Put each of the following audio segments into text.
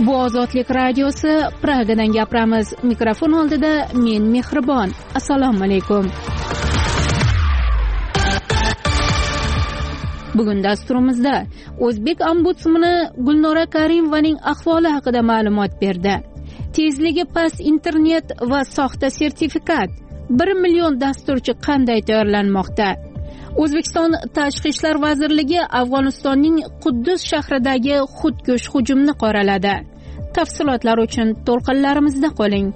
Bu Ozodlik radiosi, Pragadan gapiramiz. Mikrofon oldida men Mehribon. Assalomu alaykum. Bugun dasturimizda O'zbek ombudsmani Gulnora Karimovaning ahvoli haqida ma'lumot berdi. Tezligi past internet va soxta sertifikat. 1 million dasturchi qanday tayyorlanmoqda? O'zbekiston Tashqi ishlar vazirligi Afg'onistonning Quddus shahridagi xudkush hujumni qoraladi. Tafsilotlar uchun to'lqinlarimizda qoling.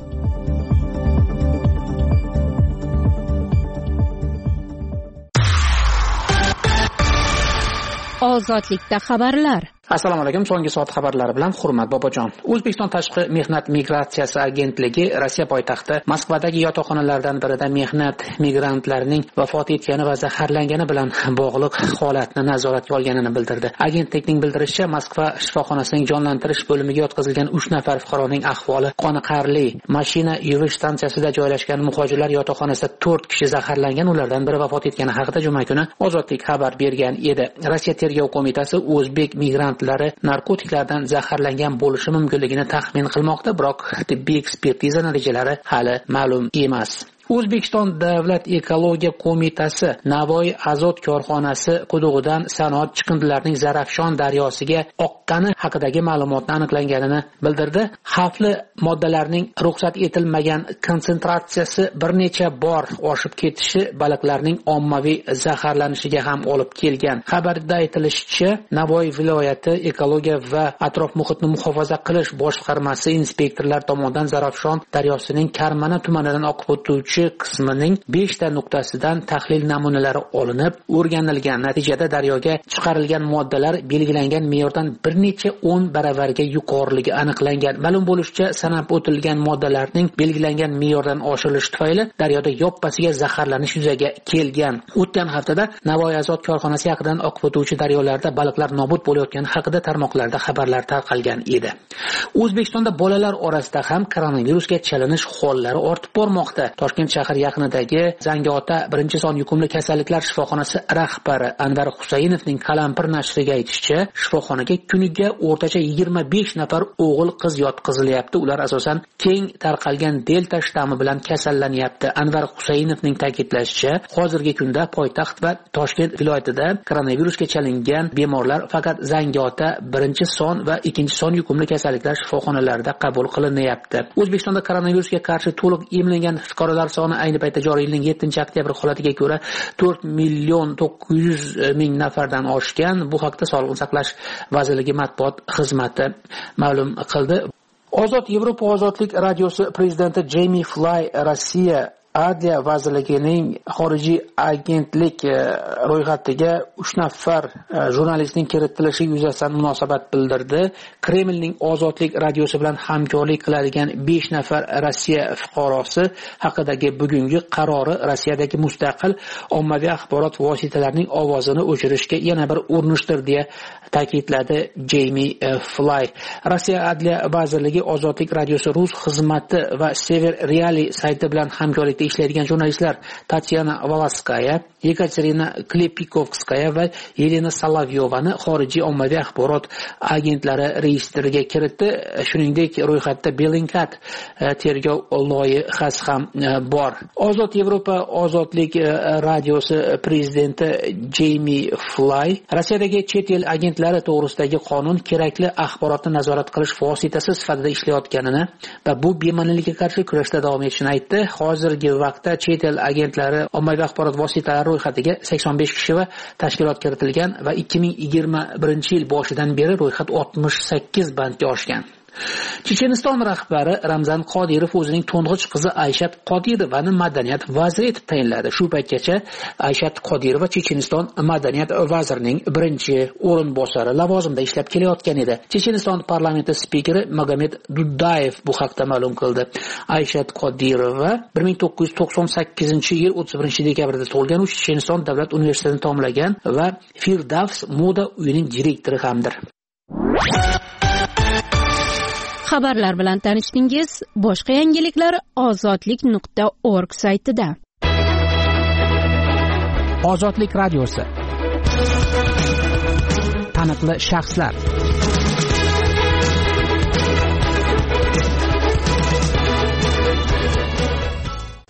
Ozodlikda xabarlar. Assalomu alaykum. So'nggi soat xabarlari bilan Hurmat Bobojon. O'zbekiston Tashqi mehnat migratsiyasi agentligi Rossiya poytaxti Moskvadagi yotoqxonalardan birida mehnat migrantlarining vafot etgani va zaharlangani bilan bog'liq holatni nazoratga olganini bildirdi. Agentlikning bildirishicha, Moskva shifoxonasining jonlantirish bo'limiga yotqizilgan 3 nafar fuqaroning ahvoli qoniqarli. Mashina yuvish stansiyasida joylashgan muhojirlar yotoqxonasida 4 kishi zaharlangan, ulardan biri vafot etgani haqida juma kuni Ozodlik xabar bergan edi. Rossiya tergov qo'mitasi o'zbek migrant narkotiklardan zaharlangan bo'lishi mumkinligini taxmin qilmoqda, biroq tibbiy ekspertiza natijalari hali ma'lum emas. O'zbekiston Davlat ekologiya qo'mitasi Navoiy azot korxonasi qudug'idan sanoat chiqindilarining Zarafshon daryosiga oqqani haqidagi ma'lumotni aniqlanganini bildirdi. Xavfli moddalarning ruxsat etilmagan konsentratsiyasi bir necha bor oshib ketishi baliqlarning ommaviy zaharlanishiga ham olib kelgan. Xabarda aytilishicha, Navoiy viloyati ekologiya va atrof muhitni muhofaza qilish boshqarmasi inspektorlar tomonidan Zarafshon daryosining Karmana tumanidan oqib o'tuvchi qismining 5 ta nuqtasidan tahlil namunalari olinib, o'rganilgan. Natijada daryoga chiqarilgan moddalar belgilangan me'yordan bir necha 10 baravarga yuqoriligi aniqlangan. Ma'lum bo'lishicha, sanab o'tilgan moddalarning belgilangan me'yordan oshirilishi tufayli daryoda yoppasiga zaharlanish yuzaga kelgan. O'tgan haftada Navoiy azot korxonasi yaqinidan oqib o'tuvchi daryolarda baliqlar nobud bo'layotgani haqida tarmoqlarda xabarlar tarqalgan edi. O'zbekistonda bolalar orasida ham koronavirusga chalinish hollari ortib bormoqda. Toshkent shahar yaqinidagi Zangiota 1-son yuqumli kasalliklar shifoxonasi rahbari Anvar Husaynovning Qalampir nashriga aytishicha, shifoxonaga kuniga o'rtacha 25 nafar o'g'il-qiz yotqizilyapti. Ular asosan keng tarqalgan delta shtammi bilan kasallanyapti. Anvar Husaynovning ta'kidlashicha, hozirgi kunda poytaxt va Toshkent viloyatida koronavirusga chalingan bemorlar faqat Zangiota 1-son va 2-son yuqumli kasalliklar shifoxonalarida qabul qilinyapti. O'zbekistonda koronavirusga qarshi to'liq emlangan fuqarolar soni ayni paytda joriy yilning 7-oktyabr holatiga ko'ra 4,900,000 nafardan oshgan. Bu haqda Sog'liqni saqlash vazirligi matbuot xizmati ma'lum qildi. Ozod Yevropa ozodlik radiosi prezidenti Jamie Fly Rossiya Adliya vazirligining xorijiy agentlik ro'yxatiga 3 nafar jurnalistning kiritilishi yuzasidan munosabat bildirdi. Kremlning Ozodlik radiosi bilan hamkorlik qiladigan 5 nafar Rossiya fuqarosi haqidagi bugungi qarori Rossiyadagi mustaqil ommaviy axborot vositalarining ovozini o'chirishga yana bir urinishdir deya ta'kidladi Jamie Fly. Rossiya Adliya vazirligi Ozodlik radiosi rus xizmati va Sever Reali sayti bilan hamkorlik ishlaydigan jurnalistlar Tatyana Valaskaya, Yekaterina Klepikovskaya va Yelena Solovyovani xorijiy ommaviy axborot agentlari reyestriga kiritdi. Shuningdek, ro'yxatda Bellingcat tergov loyihasi ham bor. Ozod Yevropa ozodlik radiosi prezidenti Jamie Fly Rossiyadagi chet el agentlari to'g'risidagi qonun kerakli axborotni nazorat qilish vositasi sifatida ishlayotganini va bu bema'nilikka qarshi kurashda davom etishini aytdi. Hozirgi vaqtda chet el agentlari ommaviy axborot vositalari ro'yxatiga 85 kishi va tashkilot kiritilgan va 2021-yil boshidan beri ro'yxat 68 bandga oshgan. Checheniston rahbari Ramzan Qodirov o'zining to'ng'ich qizi Ayshat Qodirovani madaniyat vaziri etib tayinladi. Shu paytgacha Ayshat Qodirova Checheniston madaniyat vazirining birinchi o'rinbosari lavozimida ishlab kelayotgan edi. Checheniston parlamenti spikeri Magomed Dudayev bu haqda ma'lum qildi. Ayshat Qodirova 1998-yil 31-dekabrda tug'ilgan, u Checheniston davlat universitetini tamomlagan va Firdavs moda uyining direktori hamdir. Xabarlar bilan tanishdingiz. Boshqa yangiliklar ozodlik.org saytida. Ozodlik radiosi. Taniqli shaxslar.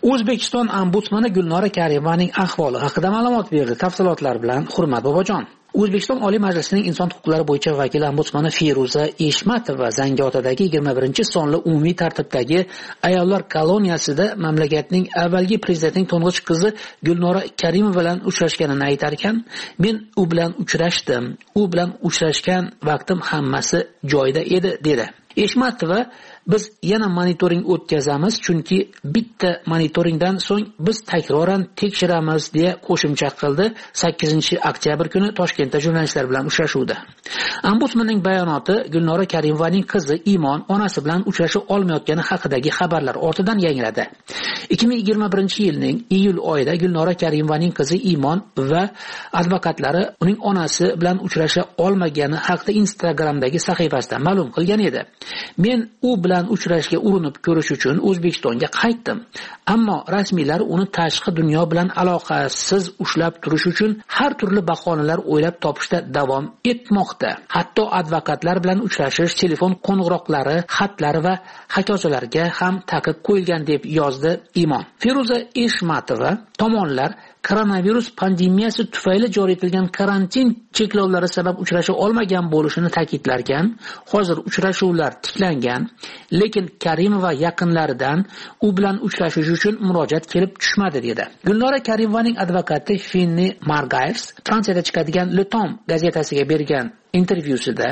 O'zbekiston ombudsmani Gulnora Karimovaning ahvoli haqida ma'lumot berdi. Tafsilotlar bilan Hurmat Bobojon. O'zbekiston Oliy Majlisining inson huquqlari bo'yicha vakil ombudsmani Feruza Eshmatova Zangiotadagi 21-sonli umumiy tartibdagi ayollar koloniyasida mamlakatning avvalgi prezidentining to'ng'ich qizi Gulnora Karimova bilan uchrashganini aytar ekan, men u bilan uchrashdim. U bilan uchrashgan vaqtim hammasi joyida edi, dedi. Eshmatova biz yana monitoring o'tkazamiz, chunki bitta monitoringdan so'ng biz takroran tekshiramiz deya qo'shimcha qildi 8-oktyabr kuni Toshkentda jurnalistlar bilan uchrashuvda. Ombudsmanning bayonoti Gulnora Karimovaning qizi Imon onasi bilan uchrasha olmayotgani haqidagi xabarlar ortidan yangradi. 2021-yilning iyul oyida Gulnora Karimovaning qizi Imon va advokatlari uning onasi bilan uchrasha olmagani haqida Instagramdagi sahifasida ma'lum qilgan edi. Men u bilan uchrashga urinib ko'rish uchun O'zbekistonga qaytdim. Ammo rasmiylar uni tashqi dunyo bilan aloqasiz ushlab turish uchun har turli bahonalar o'ylab topishda davom etmoqda. Hatto advokatlar bilan uchrashish, telefon qo'ng'iroqlari, xatlari va hikoyalarga ham taqiq qo'yilgan deb yozdi Imon. Feruza Eshmatova tomonlar koronavirus pandemiyasi tufayli joriy etilgan karantin cheklovlari sabab uchrasha olmagan bo'lishini ta'kidlarkan, hozir uchrashuvlar tiklangan, lekin Karimova yaqinlaridan u bilan uchrashish uchun murojaat kelib tushmadi dedi. Gulnora Karimovaning advokati Finni Margaevs Fransiyada chiqadigan Le Temps gazetasiga bergan intervyusida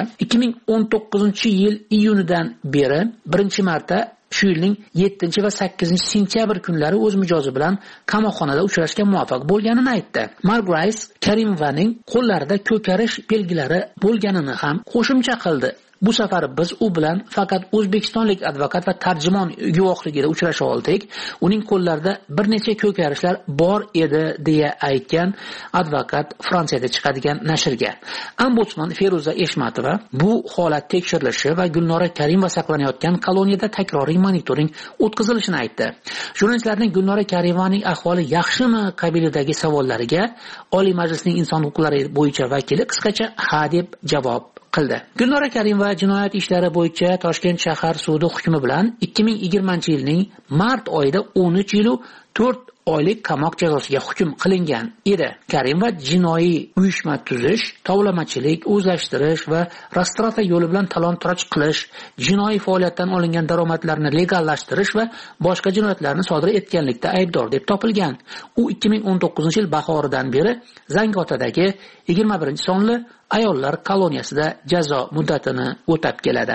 2019-yil iyunidan beri birinchi marta shu yilning 7 va 8-sentyabr kunlari o'z mijozi bilan qamoqxonada uchrashga muvaffaq bo'lganini aytdi. Margaevs Karimovaning qo'llarida ko'karish belgilari bo'lganini ham qo'shimcha qildi. Bu safar biz u bilan faqat o'zbekistonlik advokat va tarjimon guvohligida uchrasha oldik. Uning qo'llarida bir necha ko'karishlar bor edi, deya aytgan advokat Fransiyada chiqadigan nashrga. Ombudsman Feruza Eshmatova bu holat tekshirilishi va Gulnora Karimova saqlanayotgan koloniyada takroriy monitoring o'tkazilishini aytdi. Jurnalistlarning Gulnora Karimovaning ahvoli yaxshimi qabilidagi savollariga Oliy Majlisning inson huquqlari bo'yicha vakili qisqacha ha deb javob qildi. Gulnora Karimova jinoyat ishlari bo'yicha Toshkent shahar sudi hukmi bilan 2020-yilning mart oyida 13 yil 4 oylik qamoq jazosiga hukm qilingan edi. Karimova jinoiy uyushma tuzish, tovlamachilik, o'zlashtirish va restoratsiya yo'li bilan talon-toroj qilish, jinoiy faoliyatdan olingan daromadlarni legallashtirish va boshqa jinoyatlarni sodir etganlikda aybdor deb topilgan. U 2019-yil bahoridan beri Zangiotadagi 21-sonli ayollar koloniyasida jazo muddatini o'tab keladi.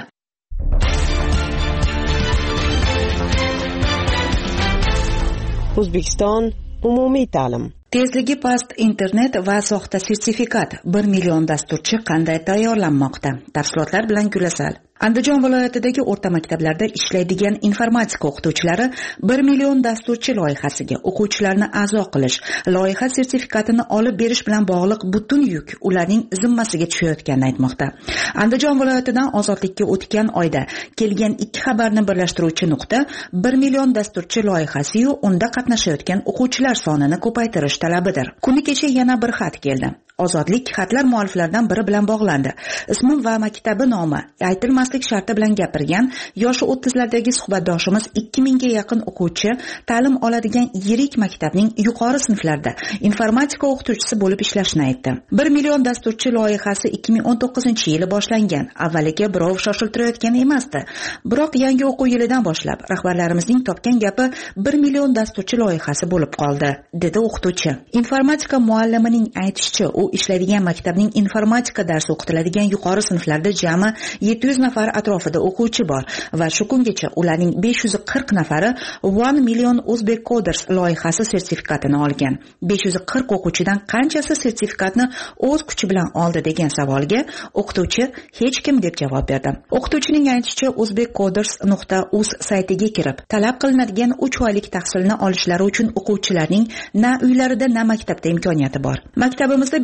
O'zbekiston umumiy ta'lim. Tezligi past internet va soxta sertifikat 1 million dasturchi qanday tayyorlanmoqda? Tafsilotlar bilan Gulasal. Andijon viloyatidagi o'rta maktablarda ishlaydigan informatika o'qituvchilari 1 million dasturchi loyihasiga o'quvchilarni a'zo qilish, loyiha sertifikatini olib berish bilan bog'liq butun yuk ularning zimmasiga tushayotganini aytmoqda. Andijon viloyatidan ozodlikka o'tgan oyda kelgan ikki xabarni birlashtiruvchi nuqta 1 million dasturchi loyihasi-yu unda qatnashayotgan o'quvchilar sonini ko'paytirish talabidir. Kuni kecha yana bir xat keldi. Ozodlik xatlar mualliflaridan biri bilan bog'landi. Ismi va maktabi nomi aytilmaslik sharti bilan gapirgan yoshi 30lardagi suhbatdoshimiz 2000 ga yaqin o'quvchi ta'lim oladigan yirik maktabning yuqori sinflarida informatika o'qituvchisi bo'lib ishlashini aytdi. 1 million dasturchi loyihasi 2019-yili boshlangan. Avvaliga birov shoshiltirayotgan emasdi. Biroq yangi o'quv yilidan boshlab rahbarlarimizning topgan gapi 1 million dasturchi loyihasi bo'lib qoldi, dedi o'qituvchi. Informatika muallimining aytishicha, u ishlaydigan maktabning informatika darsi o'qitiladigan yuqori sinflarda jami 700 nafar atrofida o'quvchi bor va shu kungacha ularning 540 nafari 1 million Uzbek Coders loyihasi sertifikatini olgan. 540 o'quvchidan qanchasi sertifikatni o'z kuchi bilan oldi degan savolga o'qituvchi hech kim deb javob berdi. O'qituvchining aytishicha, uzbekcoders.uz saytiga kirib, talab qilinadigan 3 oylik tahsilni olishlari uchun o'quvchilarning na uylarida, na maktabda imkoniyati bor. Maktabimizda bitta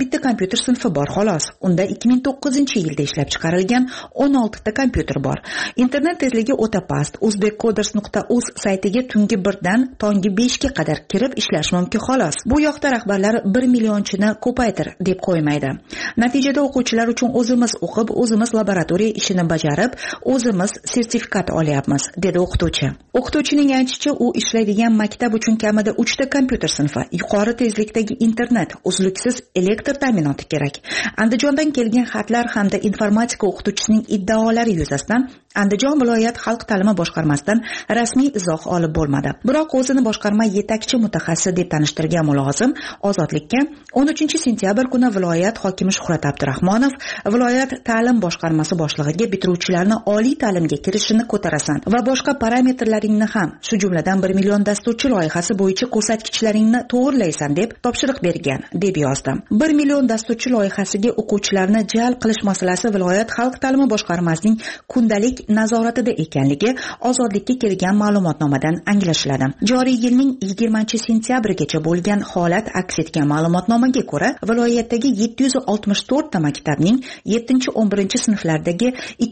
bitta kompyuter sinfi bor xolos. Unda 2009-yilda ishlab chiqarilgan 16 ta kompyuter bor. Internet tezligi o'ta past. uzbekcoders.uz saytiga tungi 1 dan tongi 5 ga qadar kirib ishlash mumkin xolos. Bu yoqda rahbarlar 1 millionchini ko'paytir deb qo'ymaydi. Natijada o'quvchilar uchun o'zimiz o'qib, o'zimiz laboratoriya ishini bajarib, o'zimiz sertifikat olyapmiz, dedi o'qituvchi. O'qituvchining aytishicha, u ishlaydigan maktab uchun kamida 3 ta kompyuter sinfi, yuqori tezlikdagi internet, uzluksiz elektr ta'minoti kerak. Andijondan kelgan xatlar hamda informatika o'qituvchisining iddaolari yuzasidan Andijon viloyat xalq ta'limi boshqarmasidan rasmiy izoh olib bo'lmadi. Biroq o'zini boshqarma yetakchi mutaxassisi deb tanishtirgan mulozim Ozodlikka 13-sentyabr kuni viloyat hokimi Shuhrat Abdurahmonov viloyat ta'lim boshqarmasi boshlig'iga bitiruvchilarni oliy ta'limga kirishini ko'tarasan va boshqa parametrlaringni ham, shu jumladan 1 million dasturchi loyihasi bo'yicha ko'rsatkichlaringni to'g'irlaysan deb topshiriq bergan, deb yozdi. 1 million dasturchi loyihasiga o'quvchilarni jalb qilish masalasi viloyat xalq ta'limi boshqarmasining kundalik nazoratida ekanligi Ozodlikka kelgan ma'lumotnomadan anglashiladi. Joriy yilning 20-sentyabrigacha bo'lgan holat aks etgan ma'lumotnomaga ko'ra, viloyatdagi 764 ta maktabning 7-11-sinflardagi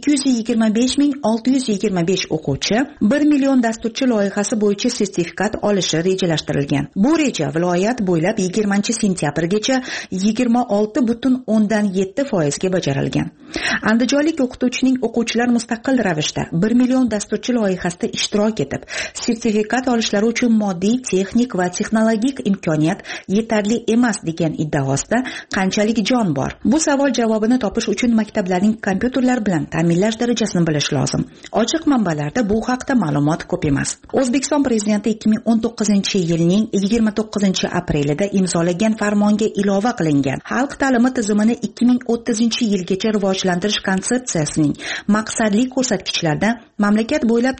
225.625 o'quvchi 1 million dasturchi loyihasi bo'yicha sertifikat olishi rejalashtirilgan. Bu reja viloyat bo'ylab 20-sentyabrgacha 26.7% ga bajarilgan. Andijonlik o'qituvchining o'quvchilar mustaqil ravishda 1 million dasturchi loyihasida ishtirok etib, sertifikat olishlari uchun moddiy, texnik va texnologik imkoniyat yetarli emas degan iddaosida qanchalik jon bor? Bu savol javobini topish uchun maktablarning kompyuterlar bilan ta'minlash darajasini bilish lozim. Ochiq manbalarda bu haqda ma'lumot ko'p emas. O'zbekiston prezidenti 2019-yilning 29-aprelida imzolagan farmonga ilova qilingan xalq ta'limi tizimini 2030-yilgacha rivojlantirish konsepsiyasining maqsadli ko'rsatkichlarda mamlakat bo'ylab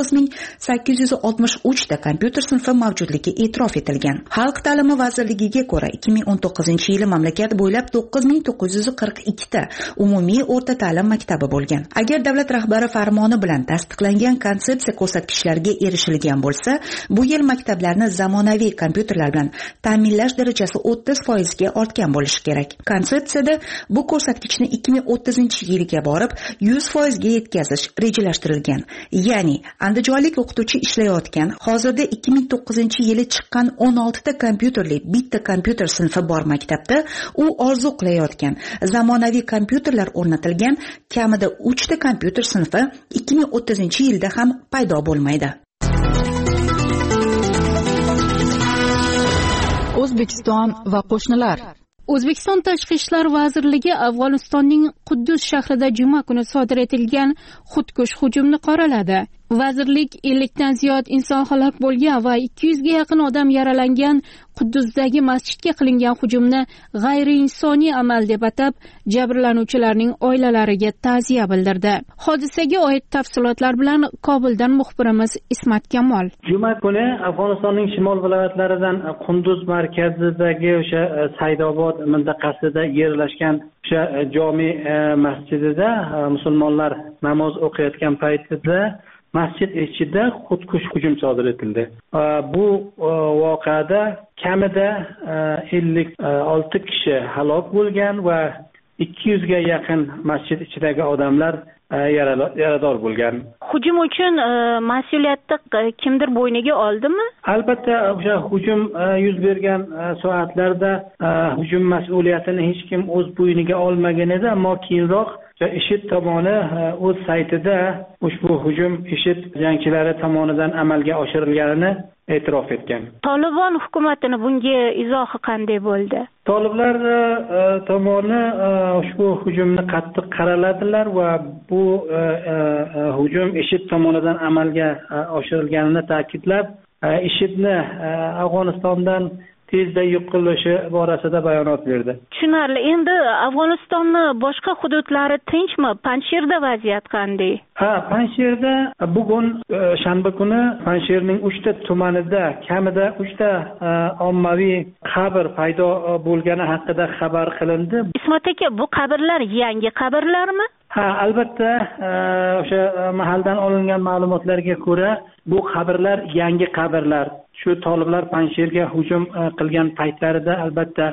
9863 ta kompyuter sinfi mavjudligi e'tirof etilgan. Xalq ta'limi vazirligiga ko'ra 2019-yili mamlakat bo'ylab 9942 ta umumiy o'rta ta'lim maktabi bo'lgan. Agar davlat rahbari farmoni bilan tasdiqlangan konsepsiya ko'rsatkichlariga erishilgan bo'lsa, bu yil maktablarni zamonaviy kompyuterlar bilan ta'minlash darajasi 30% ga ortgan bo'lishi kerak. Konsepsiyada bu ko'rsatkichni 2030-yilga borib 100% ga yetkazish rejalashtirilgan. Ya'ni andijonlik o'qituvchi ishlayotgan, hozirda 2009-yili chiqqan 16 ta kompyuterli bitta kompyuter sinfi bor maktabda u orzu qilayotgan zamonaviy kompyuterlar o'rnatilgan kamida 3 ta kompyuter sinfi 2030-yilda ham paydo bo'lmaydi. O'zbekiston va qo'shnilar. O'zbekiston Tashqi ishlar vazirligi Afg'onistonning Quddus shahrida juma kuni sodir etilgan xudkush hujumni qoraladi. Vazirlik 50 dan ziyod inson halok bo'lgan va 200 ga yaqin odam yaralangan Quddusdagi masjidga qilingan hujumni g'ayriinsoniy amal deb atab, jabrlanuvchilarning oilalariga ta'ziya bildirdi. Hodisaga oid tafsilotlar bilan Kobuldan muxbirimiz Ismat Kamol. Juma kuni Afg'onistonning shimol viloyatlaridan Qunduz markazidagi o'sha Saydobod mintaqasida yerlashgan o'sha jome masjidida musulmonlar namoz o'qiyotgan paytida masjid ichida xudkush hujum sodir etildi. Bu voqeada kamida 56 kishi halok bo'lgan va 200 ga yaqin masjid ichidagi odamlar yarador bo'lgan. Hujum uchun mas'uliyatni kimdir bo'yniga oldimi? Albatta, o'sha hujum yuz bergan soatlarda hujum mas'uliyatini hech kim o'z bo'yniga olmagan edi, ammo keyinroq IShID tomoni o'z saytida ushbu hujum IShID jangchilari tomonidan amalga oshirilganini e'tirof etgan. Tolibon hukumatini bunga izohi qanday bo'ldi? Toliblar tomoni ushbu hujumni qattiq qaraladilar va bu hujum IShID tomonidan amalga oshirilganini ta'kidlab, IShIDni Afg'onistondan tezda yo'qolishi borasida bayonot berdi. Tushunarli. Endi Afg'onistonning boshqa hududlari tinchmi? Panjshirda vaziyat qanday? Panjshirda bugun shanba kuni Panjshirning 3 ta tumanida kamida 3 ta ommaviy qabr paydo bo'lgani haqida xabar qilindi. Ismat aka, bu qabrlar yangi qabrlarmi? Albatta, o'sha mahaldan olingan ma'lumotlarga ko'ra, bu qabrlar yangi qabrlar. Shu toliblar Panjshirga hujum qilgan paytlarida albatta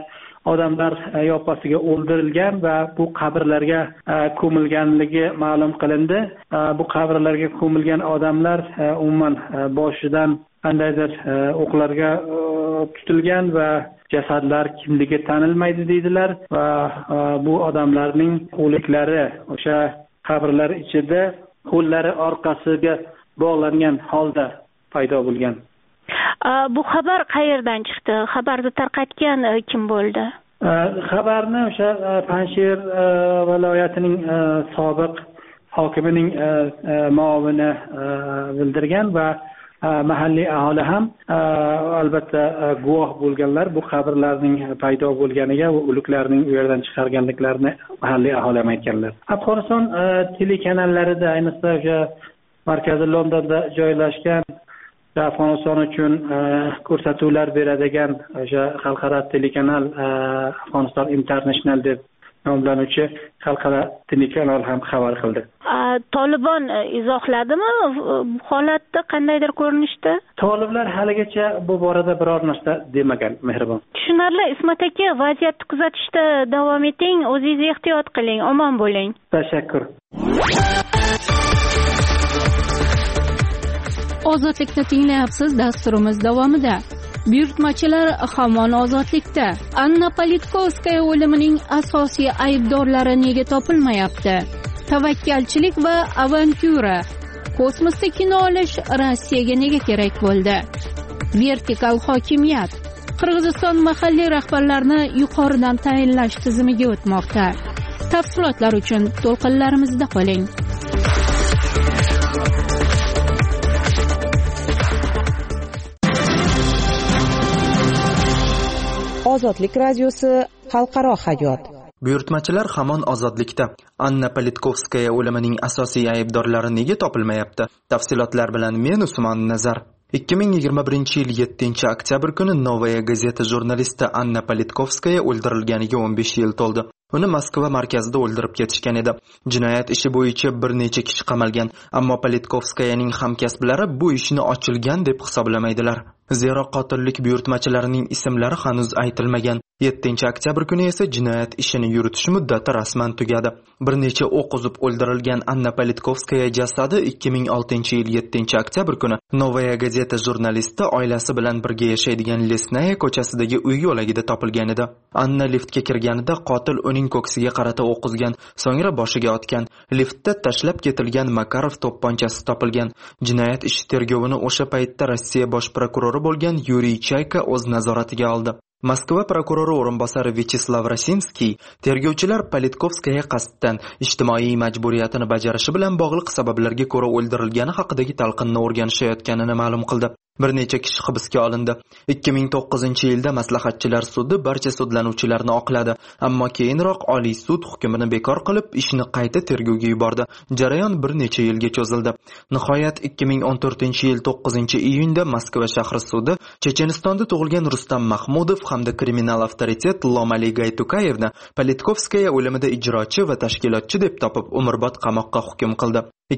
odamlar yoppasiga o'ldirilgan va bu qabrlarga ko'milganligi ma'lum qilindi. Bu qabrlarga ko'milgan odamlar umuman boshidan qandaydir o'qlarga tutilgan va jasadlar kimligi tanilmaydi deydilar va bu odamlarning o'liklari o'sha qabrlar ichida qo'llari orqasiga bog'langan holda paydo bo'lgan. Bu xabar qayerdan chiqdi? Xabarni tarqatgan kim bo'ldi? Xabarni o'sha Panjshir viloyatining sobiq hokimining muovini bildirgan va mahalliy aholi ham albatta guvoh bo'lganlar bu qabrlarning paydo bo'lganiga va o'liklarning u yerdan chiqarganliklarini mahalliy aholi ham aytganlar. Afg'oniston telekanallarida ayniqsa o'sha markaziy Londonda joylashgan Afg'oniston uchun ko'rsatuvlar beradigan o'sha xalqaro telekanal Afg'oniston International deb nomlanuvchi xalqaro telekanal ham xabar qildi. Tolibon izohladimi holatni qandaydir ko'rinishda? Toliblar haligacha bu borada biror narsa demagan, mehribon. Tushunarli. Ismat aka, vaziyatni kuzatishda davom eting, o'zingiz ehtiyot qiling, omon bo'ling. Tashakkur. Ozodlikni tinglayapsiz. Dasturimiz davomida buyurtmachilar hamon ozodlikda. Anna Politkovskaya o'limining asosiy aybdorlari nega topilmayapti? Tavakkalchilik va avantyura. Kosmosda kino olish Rossiyaga nega kerak bo'ldi? Vertikal hokimiyat. Qirg'iziston mahalliy rahbarlarni yuqoridan tayinlash tizimiga o'tmoqda. Tafsilotlar uchun to'lqinlarimizda qoling. Ozodlik radiosi xalqaro hayot. Buyurtmachilar hamon ozodlikda. Anna Politkovskaya o'limining asosiy aybdorlari nega topilmayapti? Tafsilotlar bilan men Usmon Nazar. 2021 yil 7-oktyabr kuni Novaya gazeta jurnalisti Anna Politkovskaya o'ldirilganiga 15 yil to'ldi. Uni Moskva markazida o'ldirib ketishgan edi. Jinoyat ishi bo'yicha bir necha kishi qamalgan, ammo Politkovskayaning hamkasblari bu ishni ochilgan deb hisoblamaydilar. Zero qotillik buyurtmachilarining ismlari hanuz aytilmagan. 7-oktyabr kuni esa jinoyat ishini yuritish muddati rasman tugadi. Bir necha o'q uzib o'ldirilgan Anna Politkovskaya jasadi 2006 yil 7-oktyabr kuni Novaya gazeta jurnalisti oilasi bilan birga yashaydigan Lesnaya ko'chasidagi uy yo'lagida topilgan edi. Anna liftga kirganida qotil uning ko'ksiga qarata o'q uzgan, so'ngra boshiga otgan. Liftda tashlab ketilgan Makarov to'pponchasi topilgan. Jinoyat ishi tergovini o'sha paytda Rossiya bosh prokurori bo'lgan Yuriy Chayka o'z nazoratiga oldi. Moskva prokurori o'rinbosari Vyacheslav Rosinskiy tergovchilar Politkovskaya qasddan ijtimoiy majburiyatini bajarishi bilan bog'liq sabablarga ko'ra o'ldirilgani haqidagi talqinni o'rganishayotganini ma'lum qildi. Bir necha kishi hibsga olindi. 2009 yilda maslahatchilar sudi barcha sudlanuvchilarni oqladi, ammo keyinroq Oliy sud hukmini bekor qilib, ishni qayta tergovga yubordi. Jarayon bir necha yilga cho'zildi. Nihoyat 2014 yil 9-iyunda Moskva shahri sudi Chechenistonda tug'ilgan Rustam Mahmudov hamda kriminal avtoritet Lomali Gaytukayevni Politkovskaya o'limida ijrochi va tashkilotchi deb topib, umrbod qamoqqa hukm qildi.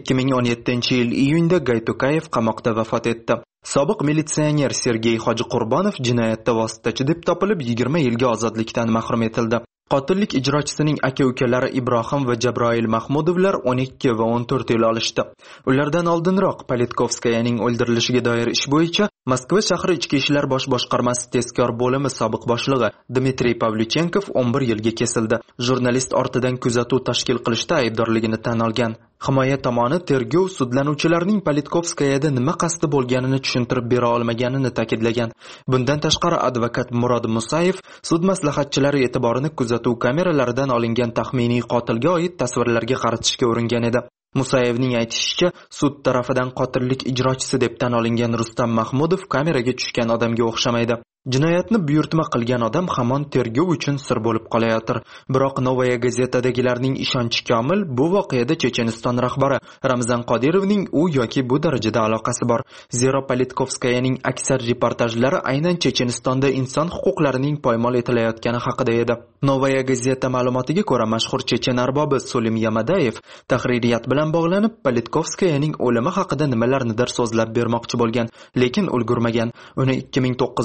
2017 yil iyunda Gaytukayev qamoqda vafot etdi. Sobiq militsioner Sergey Hojiqurbonov jinoyatda vositachi deb topilib 20 yilga ozodlikdan mahrum etildi. Qotillik ijrochisining aka-ukalari Ibrohim va Jabroil Mahmudovlar 12 va 14 yil olishdi. Ulardan oldinroq Politkovskayaning o'ldirilishiga doir ish bo'yicha Moskva shahri ichki ishlar bosh boshqarmasi tezkor bo'limi sobiq boshlig'i Dmitriy Pavlyuchenkov 11 yilga kesildi. Jurnalist ortidan kuzatuv tashkil qilishda aybdorligini tan olgan. Himoya tomoni tergov sudlanuvchilarning Politkovskayada nima qasdi bo'lganini tushuntirib bera olmaganini ta'kidlagan. Bundan tashqari advokat Murod Musayev sud maslahatchilari e'tiborini kuzatuv kameralaridan olingan taxminiy qotilga oid tasvirlarga qaratishga uringan edi. Musayevning aytishicha, sud tarafidan qotillik ijrochisi deb tan olingan Rustam Mahmudov kameraga tushgan odamga o'xshamaydi. Jinoyatni buyurtma qilgan odam hamon tergov uchun sir bo'lib qolayotir. Biroq Novaya gazetadagilarning ishonchi komil, bu voqeada Checheniston rahbari Ramzan Qodirovning u yoki bu darajada aloqasi bor. Zero Politkovskayaning aksar reportajlari aynan Chechenistonda inson huquqlarining poymol etilayotgani haqida edi. Novaya gazeta ma'lumotiga ko'ra, mashhur chechen arbobi Solim Yamadayev tahririyat bilan bog'lanib Politkovskayaning o'limi haqida nimalarnidir so'zlab bermoqchi bo'lgan, lekin ulgurmagan. Uni 2009 yilda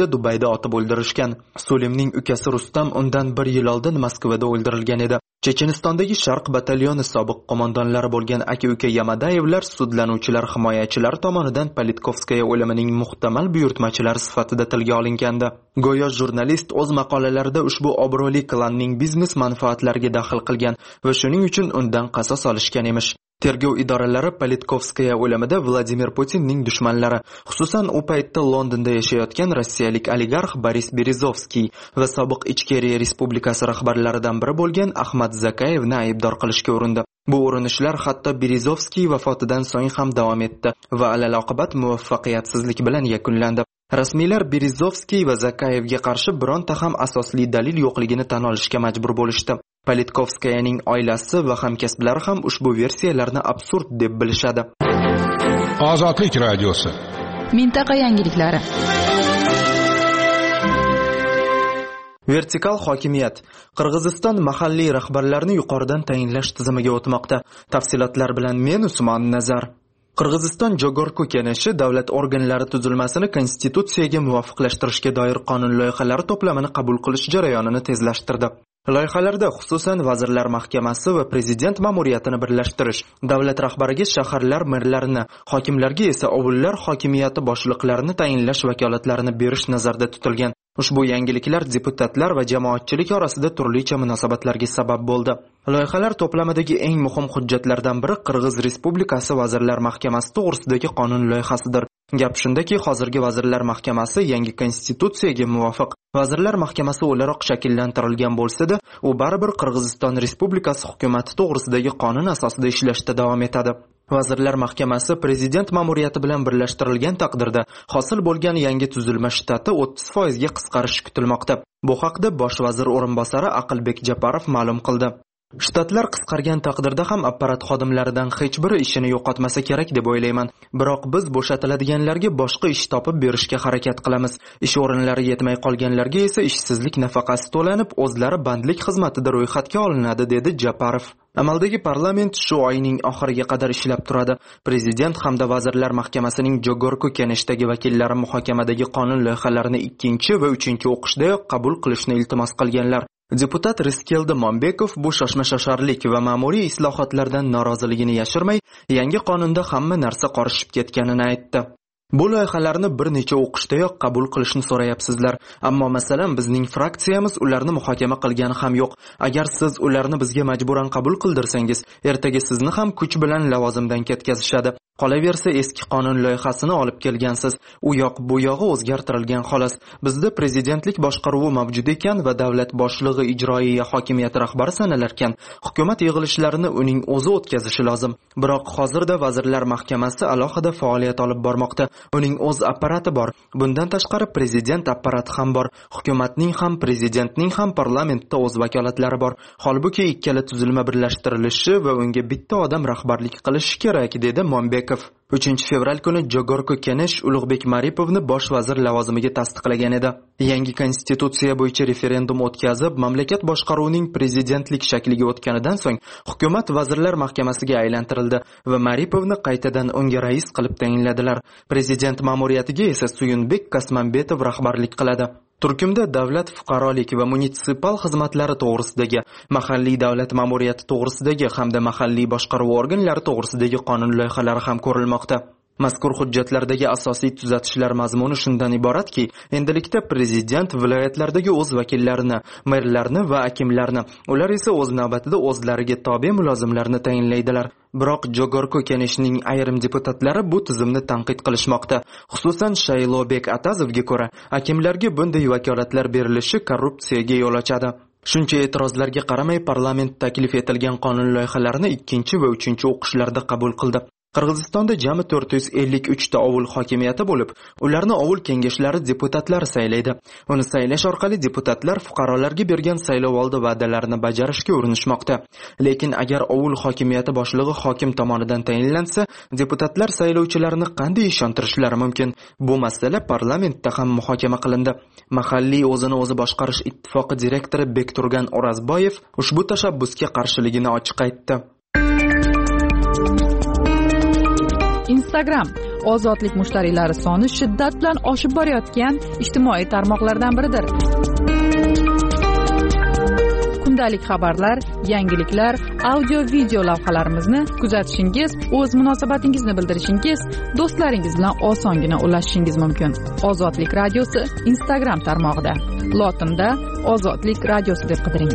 Dubayda otib o'ldirishgan. Sulemning ukasi Rustam undan 1 yil oldin Moskvada o'ldirilgan edi. Chechenistondagi Sharq batalyoni sobiq qo'mondonlari bo'lgan aka-uka Yamadayevlar sudlanuvchilar himoyachilari tomonidan Politkovskaya o'limining muhtamal buyurtmachilari sifatida tilga olingandi. Go'yo jurnalist o'z maqolalarida ushbu obro'li klanning biznes manfaatlariga daxl qilgan va shuning uchun undan qasos olishgan emish. Tergov idoralari Politkovskaya o'limida Vladimir Putinning dushmanlari, xususan u paytda Londonda yashayotgan rossiyalik oligarx Boris Berezovskiy va sobiq Ichkeriya Respublikasi rahbarlaridan biri bo'lgan Ahmad Zakayevni aybdor qilishga urindi. Bu urinishlar hatto Berezovskiy vafotidan so'ng ham davom etdi va alaloqibat muvaffaqiyatsizlik bilan yakunlandi. Rasmiylar Berezovskiy va Zakayevga qarshi bironta ham asosli dalil yo'qligini tan olishga majbur bo'lishdi. Politkovskayaning oilasi va hamkasblari ham ushbu versiyalarni absurd deb bilishadi. Ozodlik radiosi. Mintaqa yangiliklari. Vertikal hokimiyat. Qirg'iziston mahalliy rahbarlarni yuqoridan tayinlash tizimiga o'tmoqda. Tafsilotlar bilan men Usmon Nazar. Qirg'iziston Jogorku Keneshi davlat organlari tuzilmasini konstitutsiyaga muvofiqlashtirishga doir qonun loyihalari to'plamini qabul qilish jarayonini tezlashtirdi. Loyihalarda xususan Vazirlar Mahkamasi va prezident ma'muriyatini birlashtirish, davlat rahbariga shaharlar merlarini, hokimlarga esa ovullar hokimiyati boshliqlarini tayinlash vakolatlarini berish nazarda tutilgan. Ushbu yangiliklar deputatlar va jamoatchilik orasida turlicha munosabatlarga sabab bo'ldi. Loyihalar to'plamidagi eng muhim hujjatlardan biri Qirg'iz Respublikasi Vazirlar Mahkamasi to'g'risidagi qonun loyihasidir. Gap shundaki, hozirgi Vazirlar Mahkamasi yangi konstitutsiyaga muvofiq Vazirlar Mahkamasi o'laroq shakllantirilgan bo'lsa-da, u baribir Qirg'iziston Respublikasi hukumati to'g'risidagi qonun asosida ishlashda davom etadi. Vazirlar Mahkamasi prezident ma'muriyati bilan birlashtirilgan taqdirda hosil bo'lgan yangi tuzilma shtati 30% ga qisqarishi kutilmoqda. Bu haqda bosh vazir o'rinbosari Aqlbek Japarov ma'lum qildi. Shtatlar qisqargan taqdirda ham apparat xodimlaridan hech biri ishini yo'qotmasa kerak deb o'ylayman. Biroq biz bo'shatiladiganlarga boshqa ish topib berishga harakat qilamiz. Ish o'rinlari yetmay qolganlarga esa ishsizlik nafaqasi to'lanib, o'zlari bandlik xizmatida ro'yxatga olinadi, dedi Japarov. Amaldagi parlament shu oyning oxiriga qadar ishlab turadi. Prezident hamda Vazirlar Mahkamasining Jogorku Keneshdagi vakillari muhokamadagi qonun loyihalarini 2 va 3 o'qishdayoq qabul qilishni iltimos qilganlar. Deputat Riskeldi Mombekov bu shoshma-shosharlik va ma'muriy islohotlardan noroziligini yashirmay, yangi qonunda hamma narsa qorishib ketganini aytdi. Bu loyihalarni bir necha o'qishdayoq qabul qilishni so'rayapsizlar, ammo masalan bizning fraksiyamiz ularni muhokama qilgani ham yo'q. Agar siz ularni bizga majburan qabul qildirsangiz, ertaga sizni ham kuch bilan lavozimdan ketkazishadi. Qolaversa eski qonun loyihasini olib kelgansiz, u yoq bu yog'i o'zgartirilgan xolos. Bizda prezidentlik boshqaruvi mavjud ekan va davlat boshlig'i ijroiya hokimiyat rahbari sanalarkan, hukumat yig'ilishlarini uning o'zi o'tkazishi lozim. Biroq hozirda Vazirlar Mahkamasi alohida faoliyat olib bormoqda. Uning o'z apparati bor. Bundan tashqari prezident apparati ham bor. Hukumatning ham, prezidentning ham parlamentda o'z vakolatlari bor. Holbuki ikkala tuzilma birlashtirilishi va unga bitta odam rahbarlik qilishi kerak, dedi Mombek. 3 fevral kuni Jogorku Kenesh Ulug'bek Maripovni bosh vazir lavozimiga tasdiqlagan edi. Yangi konstitutsiya bo'yicha referendum o'tkazib, mamlakat boshqaruvining prezidentlik shakliga o'tganidan so'ng hukumat Vazirlar Mahkamasiga aylantirildi va Maripovni qaytadan unga rais qilib tayinladilar. Prezident ma'muriyatiga esa Suyunbek Kasmanbetov rahbarlik qiladi. Turkumda davlat fuqarolik va munitsipal xizmatlari to'g'risidagi, mahalliy davlat ma'muriyati to'g'risidagi hamda mahalliy boshqaruv organlari to'g'risidagi qonun loyihalari ham ko'rilmoqda. Mazkur hujjatlardagi asosiy tuzatishlar mazmuni shundan iboratki, endilikda prezident viloyatlardagi o'z vakillarini, merlarni va akimlarni, ular esa o'z navbatida o'zlariga tobe mulozimlarni tayinlaydilar. Biroq Jogorku Keneshning ayrim deputatlari bu tizimni tanqid qilishmoqda. Xususan Shaylobek Atazovga ko'ra, akimlarga bunday vakolatlar berilishi korrupsiyaga yo'l ochadi. Shuncha e'tirozlarga qaramay parlament taklif etilgan qonun loyihalarini 2 va 3 o'qishlarda qabul qildi. Qirg'izistonda jami 453 ta ovul hokimiyati bo'lib, ularni ovul kengashlari deputatlari saylaydi. Uni saylash orqali deputatlar fuqarolarga bergan saylovoldi va'dalarini bajarishga urinishmoqda. Lekin agar ovul hokimiyati boshlig'i hokim tomonidan tayinlansa, deputatlar saylovchilarni qanday ishontirishlari mumkin? Bu masala parlamentda ham muhokama qilindi. Mahalliy o'zini o'zi boshqarish ittifoqi direktori Bekturgan O'razboyev ushbu tashabbusga qarshiligini ochiq aytdi. Instagram ozodlik mushtariylari soni shiddat bilan oshib borayotgan ijtimoiy tarmoqlardan biridir. Kundalik xabarlar, yangiliklar, audio-video lavhalarimizni kuzatishingiz, o'z munosabatingizni bildirishingiz, do'stlaringiz bilan osongina ulashishingiz mumkin. Ozodlik radiosi Instagram tarmog'ida. Lotinda Ozodlik radiosi deb qidiring.